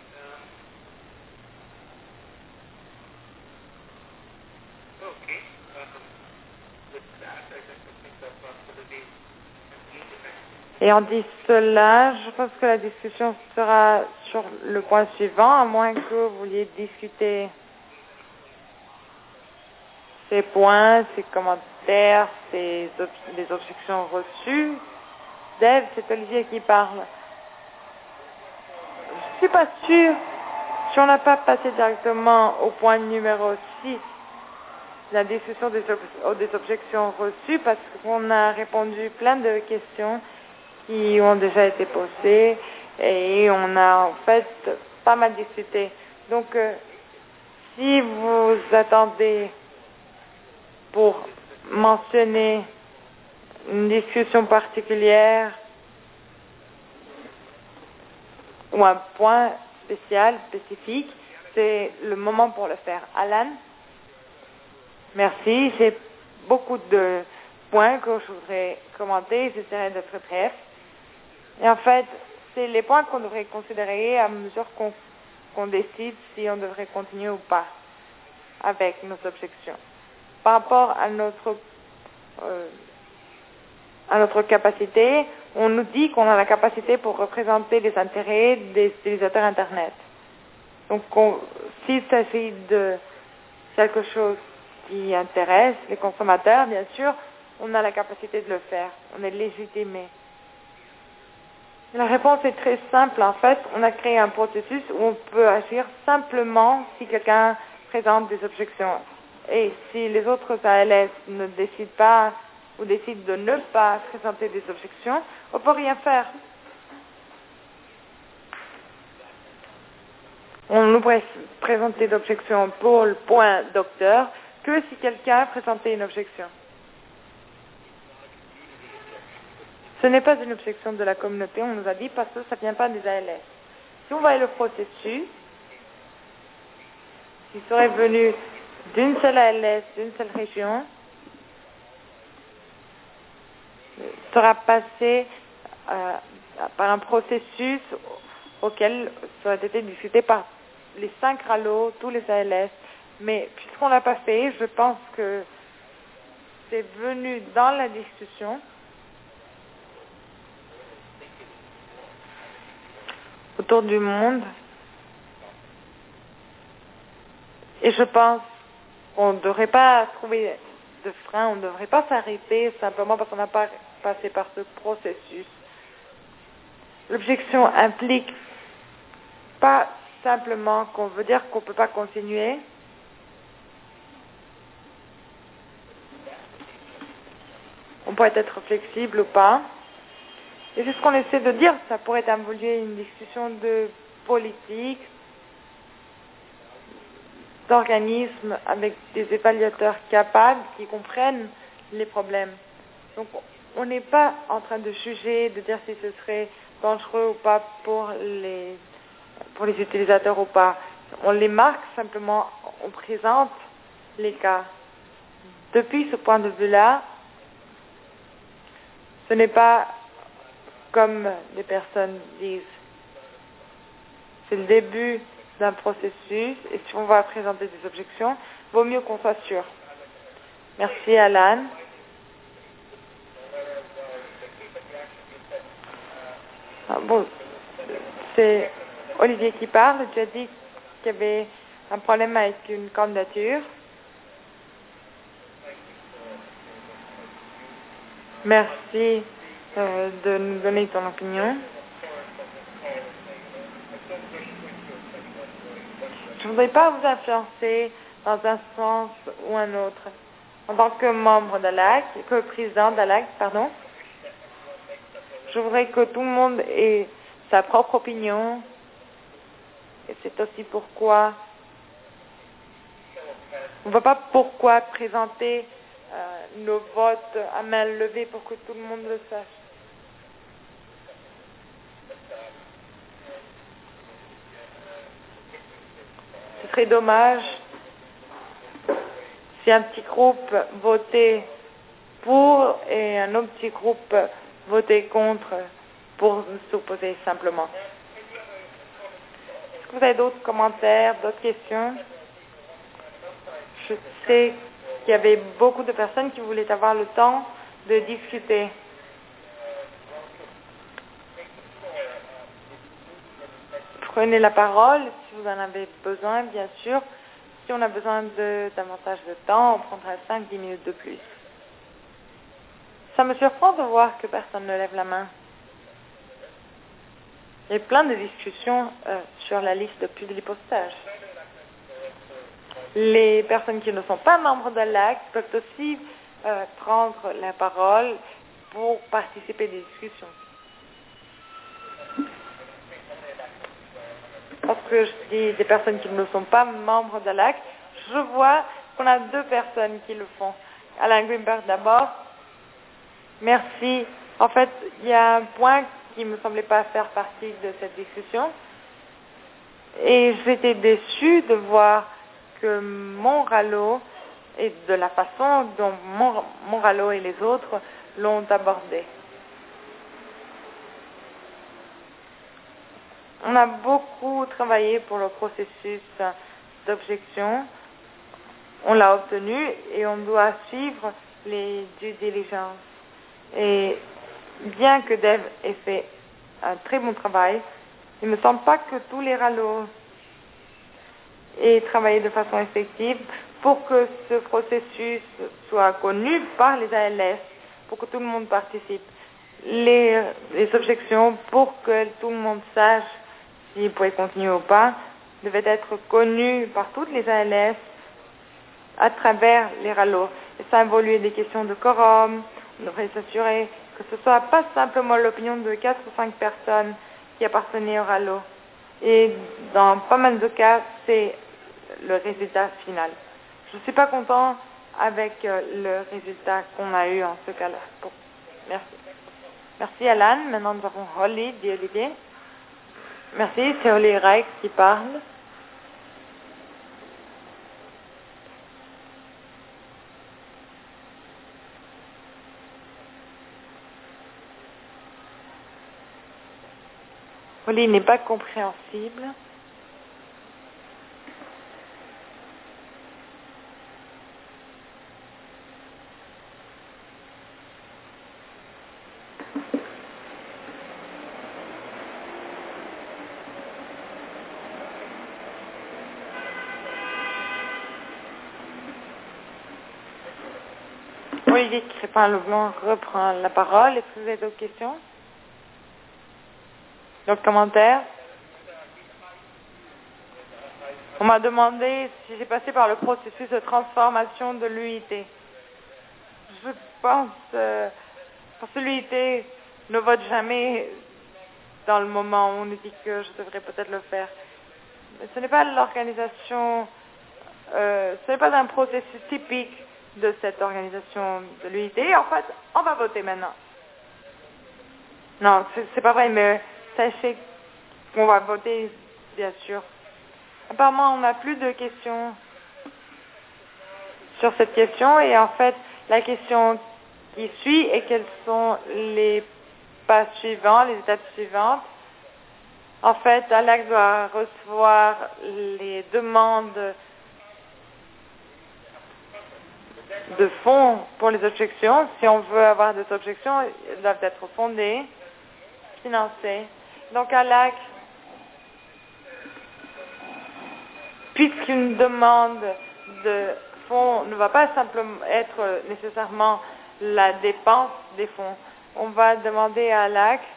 Et on dit cela, je pense que la discussion sera sur le point suivant, à moins que vous vouliez discuter ces points, ces commentaires, ces ob les objections reçues. Dave, c'est Olivier qui parle. Je ne suis pas sûre si on n'a pas passé directement au point numéro six, la discussion des, ob des objections reçues, parce qu'on a répondu plein de questions qui ont déjà été posées et on a en fait pas mal discuté. Donc, euh, si vous attendez pour mentionner une discussion particulière ou un point spécial, spécifique, c'est le moment pour le faire. Alan, merci. J'ai beaucoup de points que je voudrais commenter. J'essaierai d'être bref. Et en fait, c'est les points qu'on devrait considérer à mesure qu'on qu'on décide si on devrait continuer ou pas avec nos objections. Par rapport à notre, euh, à notre capacité, on nous dit qu'on a la capacité pour représenter les intérêts des utilisateurs Internet. Donc, s'il s'agit de quelque chose qui intéresse les consommateurs, bien sûr, on a la capacité de le faire. On est légitimé. La réponse est très simple. En fait, on a créé un processus où on peut agir simplement si quelqu'un présente des objections. Et si les autres A L S ne décident pas ou décident de ne pas présenter des objections, on ne peut rien faire. On ne pourrait présenter d'objection pour le point docteur que si quelqu'un présentait une objection. Ce n'est pas une objection de la communauté, on nous a dit, parce que ça ne vient pas des A L S. Si on voyait le processus, s'il serait venu d'une seule A L S, d'une seule région, sera passé euh, par un processus auquel ça aurait été discuté par les cinq R A L O, tous les A L S. Mais puisqu'on ne l'a pas fait, je pense que c'est venu dans la discussion autour du monde. Et je pense qu'on ne devrait pas trouver de frein, on ne devrait pas s'arrêter simplement parce qu'on n'a pas passé par ce processus. L'objection implique pas simplement qu'on veut dire qu'on ne peut pas continuer. On pourrait être flexible ou pas. Et c'est ce qu'on essaie de dire. Ça pourrait évoluer une discussion de politique, d'organismes avec des évaluateurs capables qui comprennent les problèmes. Donc, on n'est pas en train de juger, de dire si ce serait dangereux ou pas pour les, pour les utilisateurs ou pas. On les marque simplement, on présente les cas. Depuis ce point de vue-là, ce n'est pas comme les personnes disent. C'est le début d'un processus et si on va présenter des objections, il vaut mieux qu'on soit sûr. Merci Alan. Ah, bon, c'est Olivier qui parle. Tu as dit qu'il y avait un problème avec une candidature. Merci euh, de nous donner ton opinion. Je ne voudrais pas vous influencer dans un sens ou un autre. En tant que membre d'A L A C, que président d'A L A C, pardon, je voudrais que tout le monde ait sa propre opinion. Et c'est aussi pourquoi on ne va pas pourquoi présenter euh, nos votes à main levée pour que tout le monde le sache. Ce serait dommage si un petit groupe votait pour et un autre petit groupe votait contre pour s'opposer simplement. Est-ce que vous avez d'autres commentaires, d'autres questions? Je sais qu'il y avait beaucoup de personnes qui voulaient avoir le temps de discuter. Prenez la parole si vous en avez besoin, bien sûr. Si on a besoin de davantage de temps, on prendra cinq à dix minutes de plus. Ça me surprend de voir que personne ne lève la main. Il y a plein de discussions euh, sur la liste depuis le postage. Les personnes qui ne sont pas membres de l'A C peuvent aussi euh, prendre la parole pour participer à des discussions. Parce que je dis des personnes qui ne sont pas membres de l'A C, je vois qu'on a deux personnes qui le font. Alain Greenberg d'abord. Merci. En fait, il y a un point qui ne me semblait pas faire partie de cette discussion. Et j'étais déçue de voir que mon râleau et de la façon dont mon, mon râleau et les autres l'ont abordé. On a beaucoup travaillé pour le processus d'objection. On l'a obtenu et on doit suivre les due diligence. Et bien que Dev ait fait un très bon travail, il ne me semble pas que tous les râleaux aient travaillé de façon effective pour que ce processus soit connu par les A L S, pour que tout le monde participe. Les, les objections, pour que tout le monde sache s'il pouvait continuer ou pas, devaient être connues par toutes les A L S à travers les râleaux. Et ça involue des questions de quorum. On devrait s'assurer que ce ne soit pas simplement l'opinion de quatre ou cinq personnes qui appartenaient au râleau. Et dans pas mal de cas, c'est le résultat final. Je ne suis pas content avec le résultat qu'on a eu en ce cas-là. Bon, merci. Merci Alan. Maintenant nous avons Holly, dit Olivier. Merci, c'est Holly Reich qui parle. Holly n'est pas compréhensible. Olivier Crépin-Leblanc reprend la parole. Est-ce que vous avez d'autres questions? D'autres commentaires? On m'a demandé si j'ai passé par le processus de transformation de l'U I T. Je pense, euh, parce que l'U I T ne vote jamais dans le moment où on nous dit que je devrais peut-être le faire. Mais ce n'est pas l'organisation, euh, ce n'est pas un processus typique de cette organisation de l'U I T. En fait, on va voter maintenant. Non, c'est, c'est pas vrai, mais sachez qu'on va voter, bien sûr. Apparemment, on n'a plus de questions sur cette question, et en fait, la question qui suit est quels sont les pas suivants, les étapes suivantes. En fait, A L A C doit recevoir les demandes de fonds pour les objections. Si on veut avoir des objections, elles doivent être fondées, financées. Donc A L A C, puisqu'une demande de fonds ne va pas simplement être nécessairement la dépense des fonds, on va demander à A L A C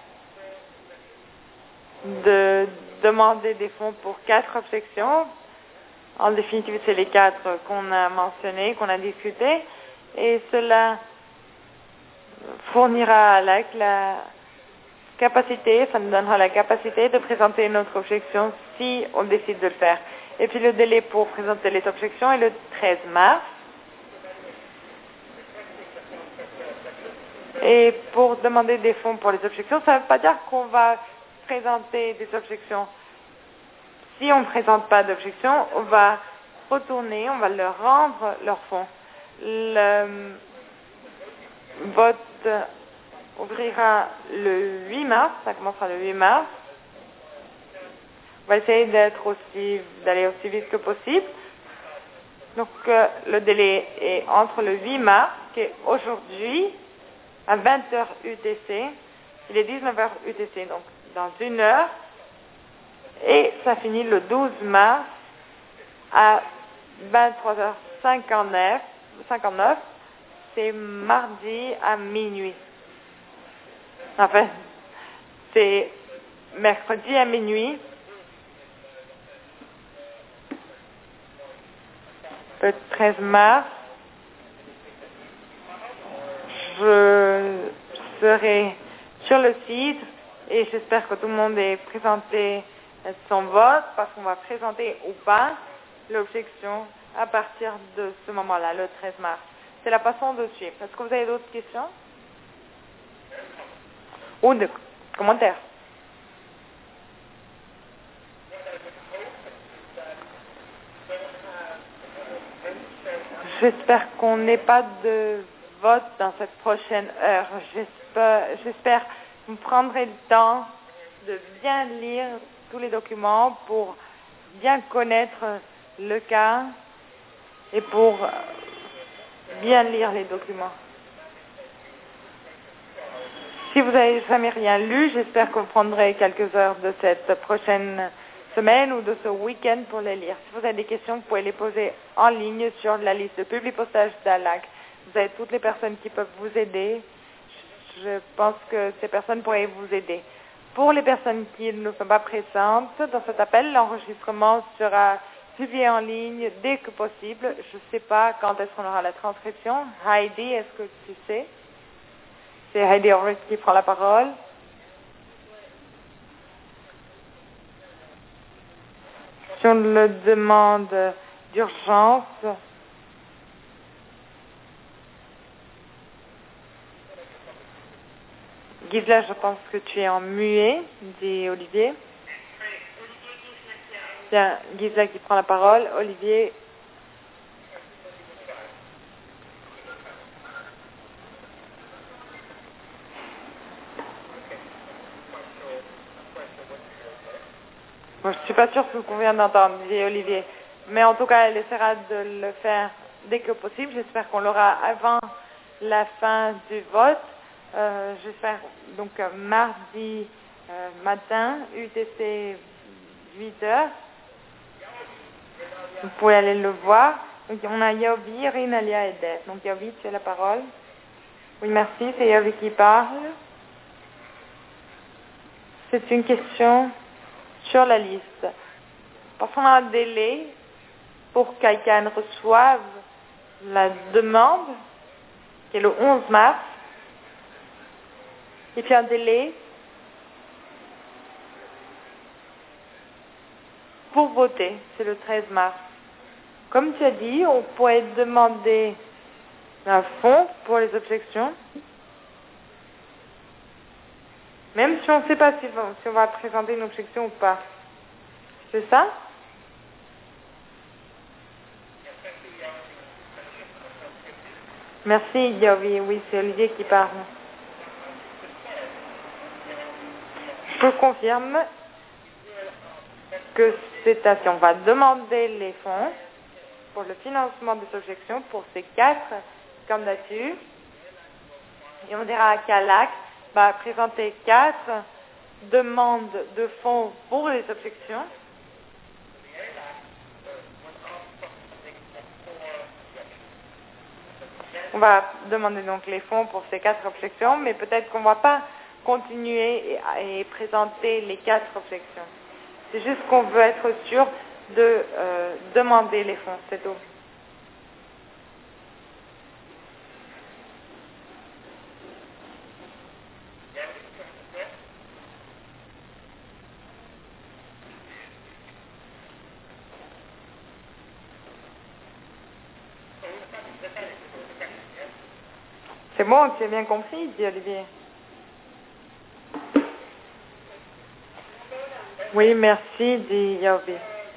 de demander des fonds pour quatre objections. En définitive, c'est les quatre qu'on a mentionnés, qu'on a discutés, et cela fournira à A L A C la capacité, ça nous donnera la capacité de présenter notre objection si on décide de le faire. Et puis le délai pour présenter les objections est le treize mars. Et pour demander des fonds pour les objections, ça ne veut pas dire qu'on va présenter des objections. Si on ne présente pas d'objections, on va retourner, on va leur rendre leurs fonds. Le vote ouvrira le huit mars, ça commencera le huit mars. On va essayer d'être aussi, d'aller aussi vite que possible. Donc euh, le délai est entre le huit mars, qui est aujourd'hui, à vingt heures U T C. Il est dix-neuf heures U T C, donc dans une heure. Et ça finit le douze mars à vingt-trois heures cinquante-neuf. C'est mardi à minuit. Enfin, c'est mercredi à minuit. Le treize mars, je serai sur le site et j'espère que tout le monde ait présenté son vote parce qu'on va présenter ou pas l'objection à partir de ce moment-là, le treize mars. C'est la façon de suivre. Est-ce que vous avez d'autres questions? Ou de commentaires? J'espère qu'on n'ait pas de vote dans cette prochaine heure. J'espère, j'espère que vous prendrez le temps de bien lire tous les documents pour bien connaître le cas et pour bien lire les documents. Si vous n'avez jamais rien lu, j'espère que vous prendrez quelques heures de cette prochaine semaine ou de ce week-end pour les lire. Si vous avez des questions, vous pouvez les poser en ligne sur la liste de publipostage d'A L A C. Vous avez toutes les personnes qui peuvent vous aider. Je pense que ces personnes pourraient vous aider. Pour les personnes qui ne sont pas présentes dans cet appel, l'enregistrement sera publié en ligne dès que possible. Je ne sais pas quand est-ce qu'on aura la transcription. Heidi, est-ce que tu sais? C'est Heidi Horowitz qui prend la parole. Si on le demande d'urgence, Gisela, je pense que tu es en muet, dit Olivier. Bien, Gisela qui prend la parole. Olivier. Bon, je ne suis pas sûre ce qu'on vient d'entendre, dit Olivier. Mais en tout cas, elle essaiera de le faire dès que possible. J'espère qu'on l'aura avant la fin du vote. Euh, J'espère donc euh, mardi euh, matin, U T C huit heures. Vous pouvez aller le voir. Donc, on a Yovi, Rinalia et Deb. Donc Yovi, tu as la parole. Oui, merci. C'est Yovi qui parle. C'est une question sur la liste. Parfois, on a un délai pour que quelqu'un reçoive la demande, qui est le onze mars, et puis un délai pour voter, c'est le treize mars. Comme tu as dit, on pourrait demander un fonds pour les objections, même si on ne sait pas si, si on va présenter une objection ou pas. C'est ça? Merci, Yovi. Oui, c'est Olivier qui parle. Je confirme que c'est ainsi. On va demander les fonds pour le financement des objections pour ces quatre candidatures. Et on dira à Calac va présenter quatre demandes de fonds pour les objections. On va demander donc les fonds pour ces quatre objections, mais peut-être qu'on ne va pas continuer et, et présenter les quatre objections. C'est juste qu'on veut être sûr de euh, demander les fonds, c'est tout. C'est bon, tu as bien compris, dit Olivier. Oui, merci, dit Yovi.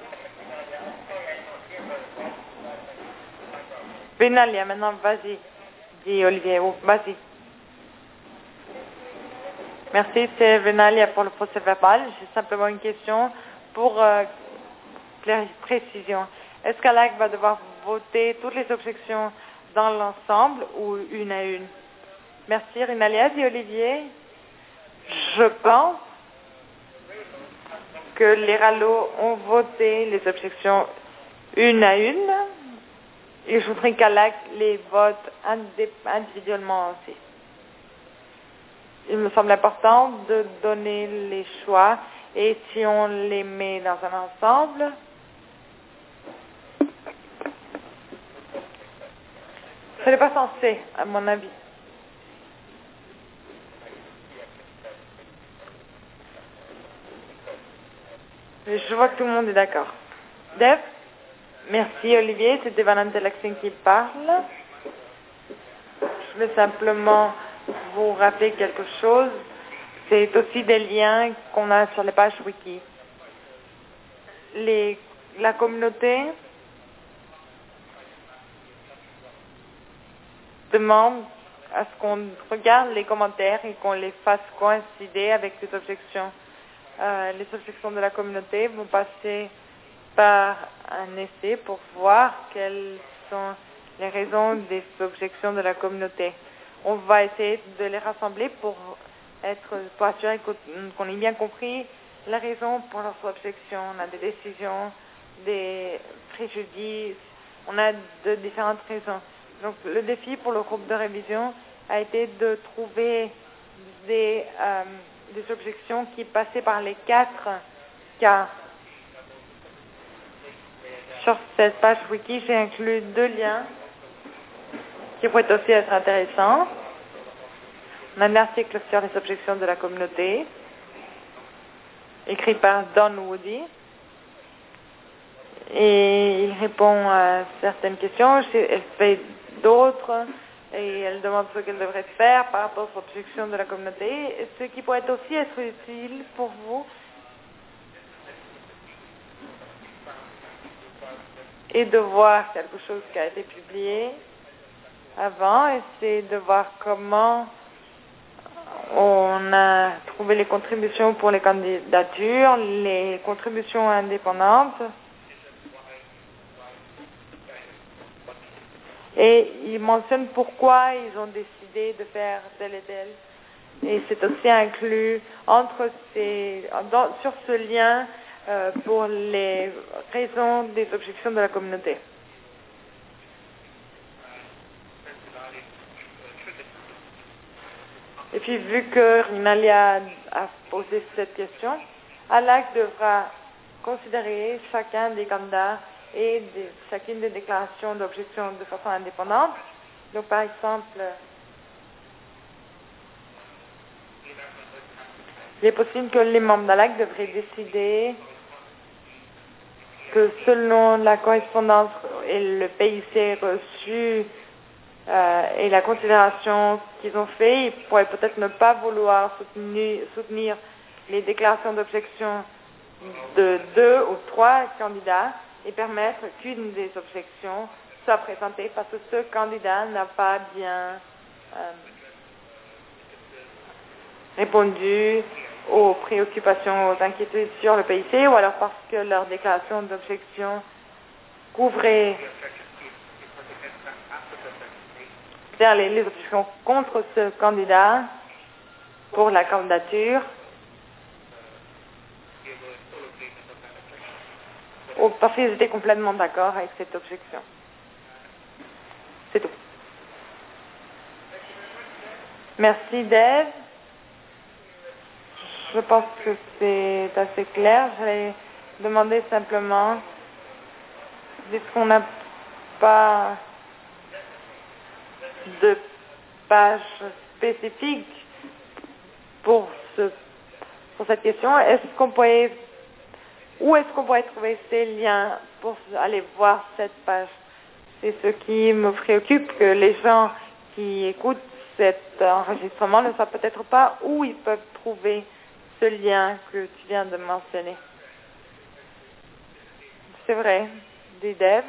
Benalia, maintenant, vas-y, dit Olivier. Oh, vas-y. Merci, c'est Benalia pour le procès verbal. J'ai simplement une question pour euh, précision. Est-ce qu'Alec va devoir voter toutes les objections dans l'ensemble ou une à une? Merci, Rinalia, dit Olivier. Je pense que les rallos ont voté les objections une à une et je voudrais qu'Alec les vote individuellement aussi. Il me semble important de donner les choix et si on les met dans un ensemble, ce n'est pas censé, à mon avis. Je vois que tout le monde est d'accord. Deb? Merci Olivier, c'était Valentin Laxin qui parle. Je vais simplement vous rappeler quelque chose. C'est aussi des liens qu'on a sur les pages wiki. Les, la communauté demande à ce qu'on regarde les commentaires et qu'on les fasse coïncider avec les objections. Euh, les objections de la communauté vont passer par un essai pour voir quelles sont les raisons des objections de la communauté. On va essayer de les rassembler pour être, pour assurer qu'on ait bien compris la raison pour leurs objections. On a des décisions, des préjudices, on a de différentes raisons. Donc le défi pour le groupe de révision a été de trouver des, euh, des objections qui passaient par les quatre cas. Sur cette page wiki, j'ai inclus deux liens qui pourraient aussi être intéressants. On a un article sur les objections de la communauté, écrit par Don Woody. Et il répond à certaines questions, elle fait d'autres, et elle demande ce qu'elle devrait faire par rapport aux objections de la communauté, ce qui pourrait aussi être utile pour vous. Et de voir quelque chose qui a été publié avant, et c'est de voir comment on a trouvé les contributions pour les candidatures, les contributions indépendantes. Et ils mentionnent pourquoi ils ont décidé de faire tel et tel. Et c'est aussi inclus entre ces, dans, sur ce lien euh, pour les raisons des objections de la communauté. Et puis, vu que Rinalia a posé cette question, Alak devra considérer chacun des candidats et des, chacune des déclarations d'objection de façon indépendante. Donc, par exemple, il est possible que les membres d'A L A C devraient décider que selon la correspondance et le P I C reçu euh, et la considération qu'ils ont fait, ils pourraient peut-être ne pas vouloir soutenir, soutenir les déclarations d'objection de deux ou trois candidats et permettre qu'une des objections soit présentée parce que ce candidat n'a pas bien euh, répondu aux préoccupations, aux inquiétudes sur le P I C, ou alors parce que leur déclaration d'objection couvrait c'est-à-dire les, les objections contre ce candidat pour la candidature, ou parce qu'ils étaient complètement d'accord avec cette objection. C'est tout. Merci Dave. Je pense que c'est assez clair. J'allais demander simplement, puisqu'on n'a pas de page spécifique pour, ce, pour cette question, est-ce qu'on pourrait, où est-ce qu'on pourrait trouver ces liens pour aller voir cette page? C'est ce qui me préoccupe, que les gens qui écoutent cet enregistrement ne savent peut-être pas où ils peuvent trouver ce lien que tu viens de mentionner. C'est vrai, dit Dave.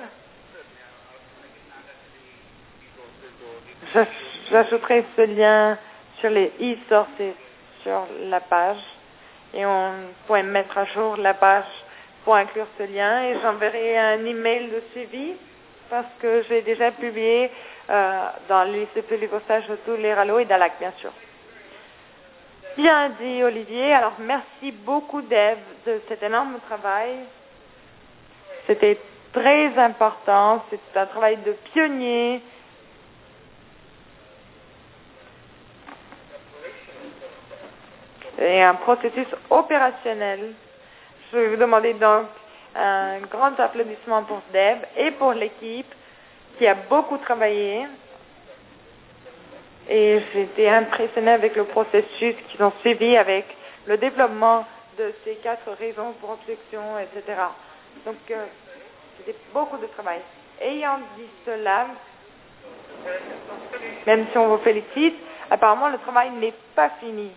J'ajouterai ce lien sur les e-sources sur la page et on pourrait mettre à jour la page pour inclure ce lien et j'enverrai un email de suivi parce que j'ai déjà publié euh, dans l'I C P Livre-Stage de tous les R A L O et d'A L A C bien sûr. Bien dit Olivier, alors merci beaucoup Dave de cet énorme travail. C'était très important, c'est un travail de pionnier. Et un processus opérationnel. Je vais vous demander donc un grand applaudissement pour Deb et pour l'équipe qui a beaucoup travaillé. Et j'ai été impressionnée avec le processus qu'ils ont suivi avec le développement de ces quatre raisons pour objection, et cetera. Donc, euh, c'était beaucoup de travail. Ayant dit cela, même si on vous félicite, apparemment le travail n'est pas fini.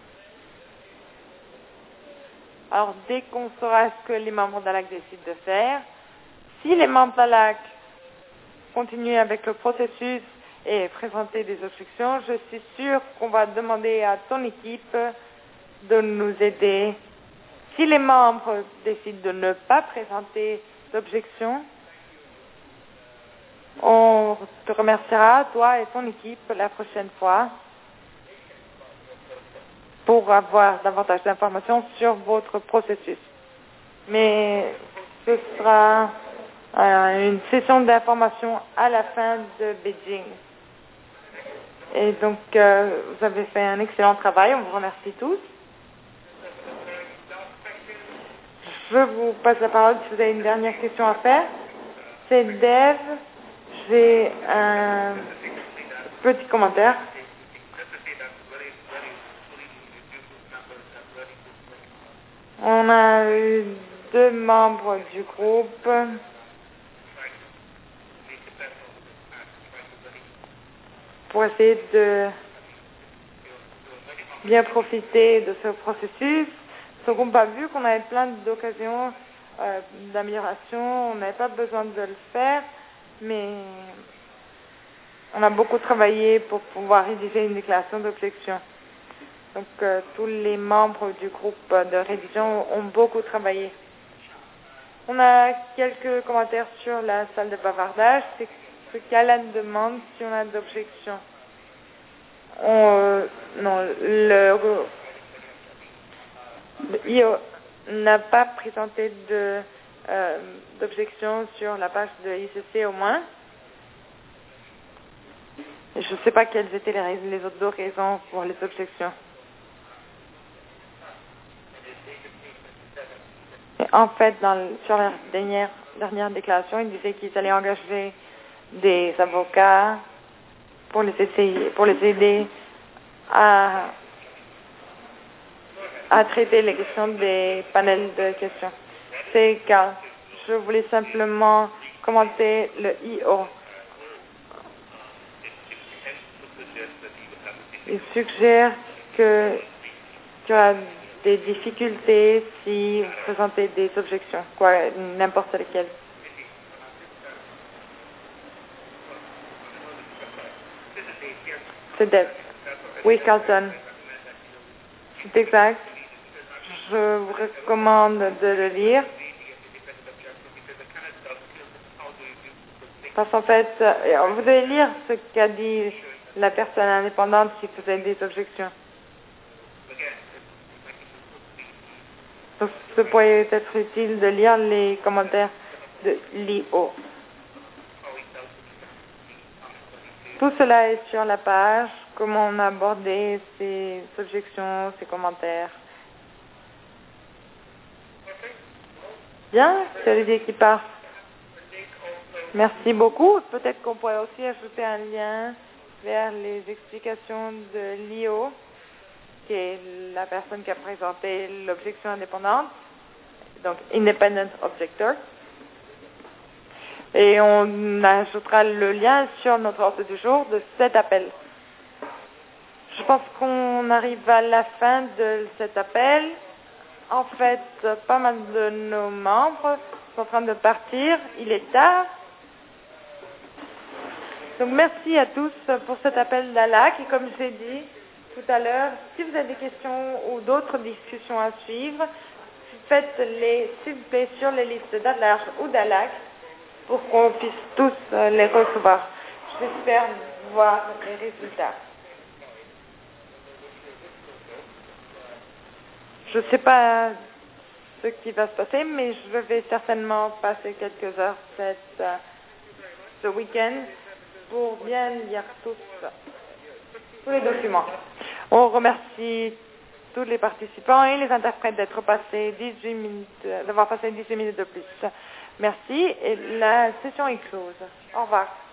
Alors, dès qu'on saura ce que les membres d'A L A C décident de faire, si les membres d'A L A C continuent avec le processus et présenter des objections, je suis sûre qu'on va demander à ton équipe de nous aider. Si les membres décident de ne pas présenter d'objections, on te remerciera, toi et ton équipe, la prochaine fois, pour avoir davantage d'informations sur votre processus. Mais ce sera euh, une session d'information à la fin de Beijing. Et donc, euh, vous avez fait un excellent travail, on vous remercie tous. Je vous passe la parole si vous avez une dernière question à faire. C'est Dave, j'ai un petit commentaire. On a eu deux membres du groupe pour essayer de bien profiter de ce processus. Donc on a vu qu'on avait plein d'occasions euh, d'amélioration, on n'avait pas besoin de le faire, mais on a beaucoup travaillé pour pouvoir rédiger une déclaration d'objection. Donc, euh, tous les membres du groupe de révision ont beaucoup travaillé. On a quelques commentaires sur la salle de bavardage. C'est ce qu'Alan demande si on a d'objections. Euh, non, le, le I O n'a pas présenté de, euh, d'objections sur la page de I C C au moins. Et je ne sais pas quelles étaient les, les autres deux raisons pour les objections. En fait, dans, le- sur la dernière, dernière déclaration, ils disaient qu'ils allaient engager des avocats pour les essayer, pour les aider à, à traiter les questions des panels de questions. C'est car je voulais simplement commenter le I O. Il suggère que qu'il y aura des difficultés si vous présentez des objections, quoi, n'importe lesquelles. C'est Deb. Oui, Carlton. C'est exact. Je vous recommande de le lire. Parce qu'en fait, euh, vous devez lire ce qu'a dit la personne indépendante qui faisait des objections. Donc, ce pourrait être utile de lire les commentaires de l'I O. Tout cela est sur la page, comment on a abordé ces objections, ces commentaires. Bien, c'est Olivier qui part. Merci beaucoup. Peut-être qu'on pourrait aussi ajouter un lien vers les explications de l'I O, qui est la personne qui a présenté l'objection indépendante, donc Independent Objector. Et on ajoutera le lien sur notre ordre du jour de cet appel. Je pense qu'on arrive à la fin de cet appel. En fait, pas mal de nos membres sont en train de partir. Il est tard. Donc merci à tous pour cet appel d'A L A C. Et comme j'ai dit tout à l'heure, si vous avez des questions ou d'autres discussions à suivre, faites-les, s'il vous plaît, sur les listes d'A L A R C ou d'A L A C pour qu'on puisse tous les recevoir. J'espère voir les résultats. Je ne sais pas ce qui va se passer, mais je vais certainement passer quelques heures cette, euh, ce week-end pour bien lire tous, tous les documents. On remercie tous les participants et les interprètes d'être passés dix-huit minutes, d'avoir passé dix-huit minutes de plus. Merci et la session est close. Au revoir.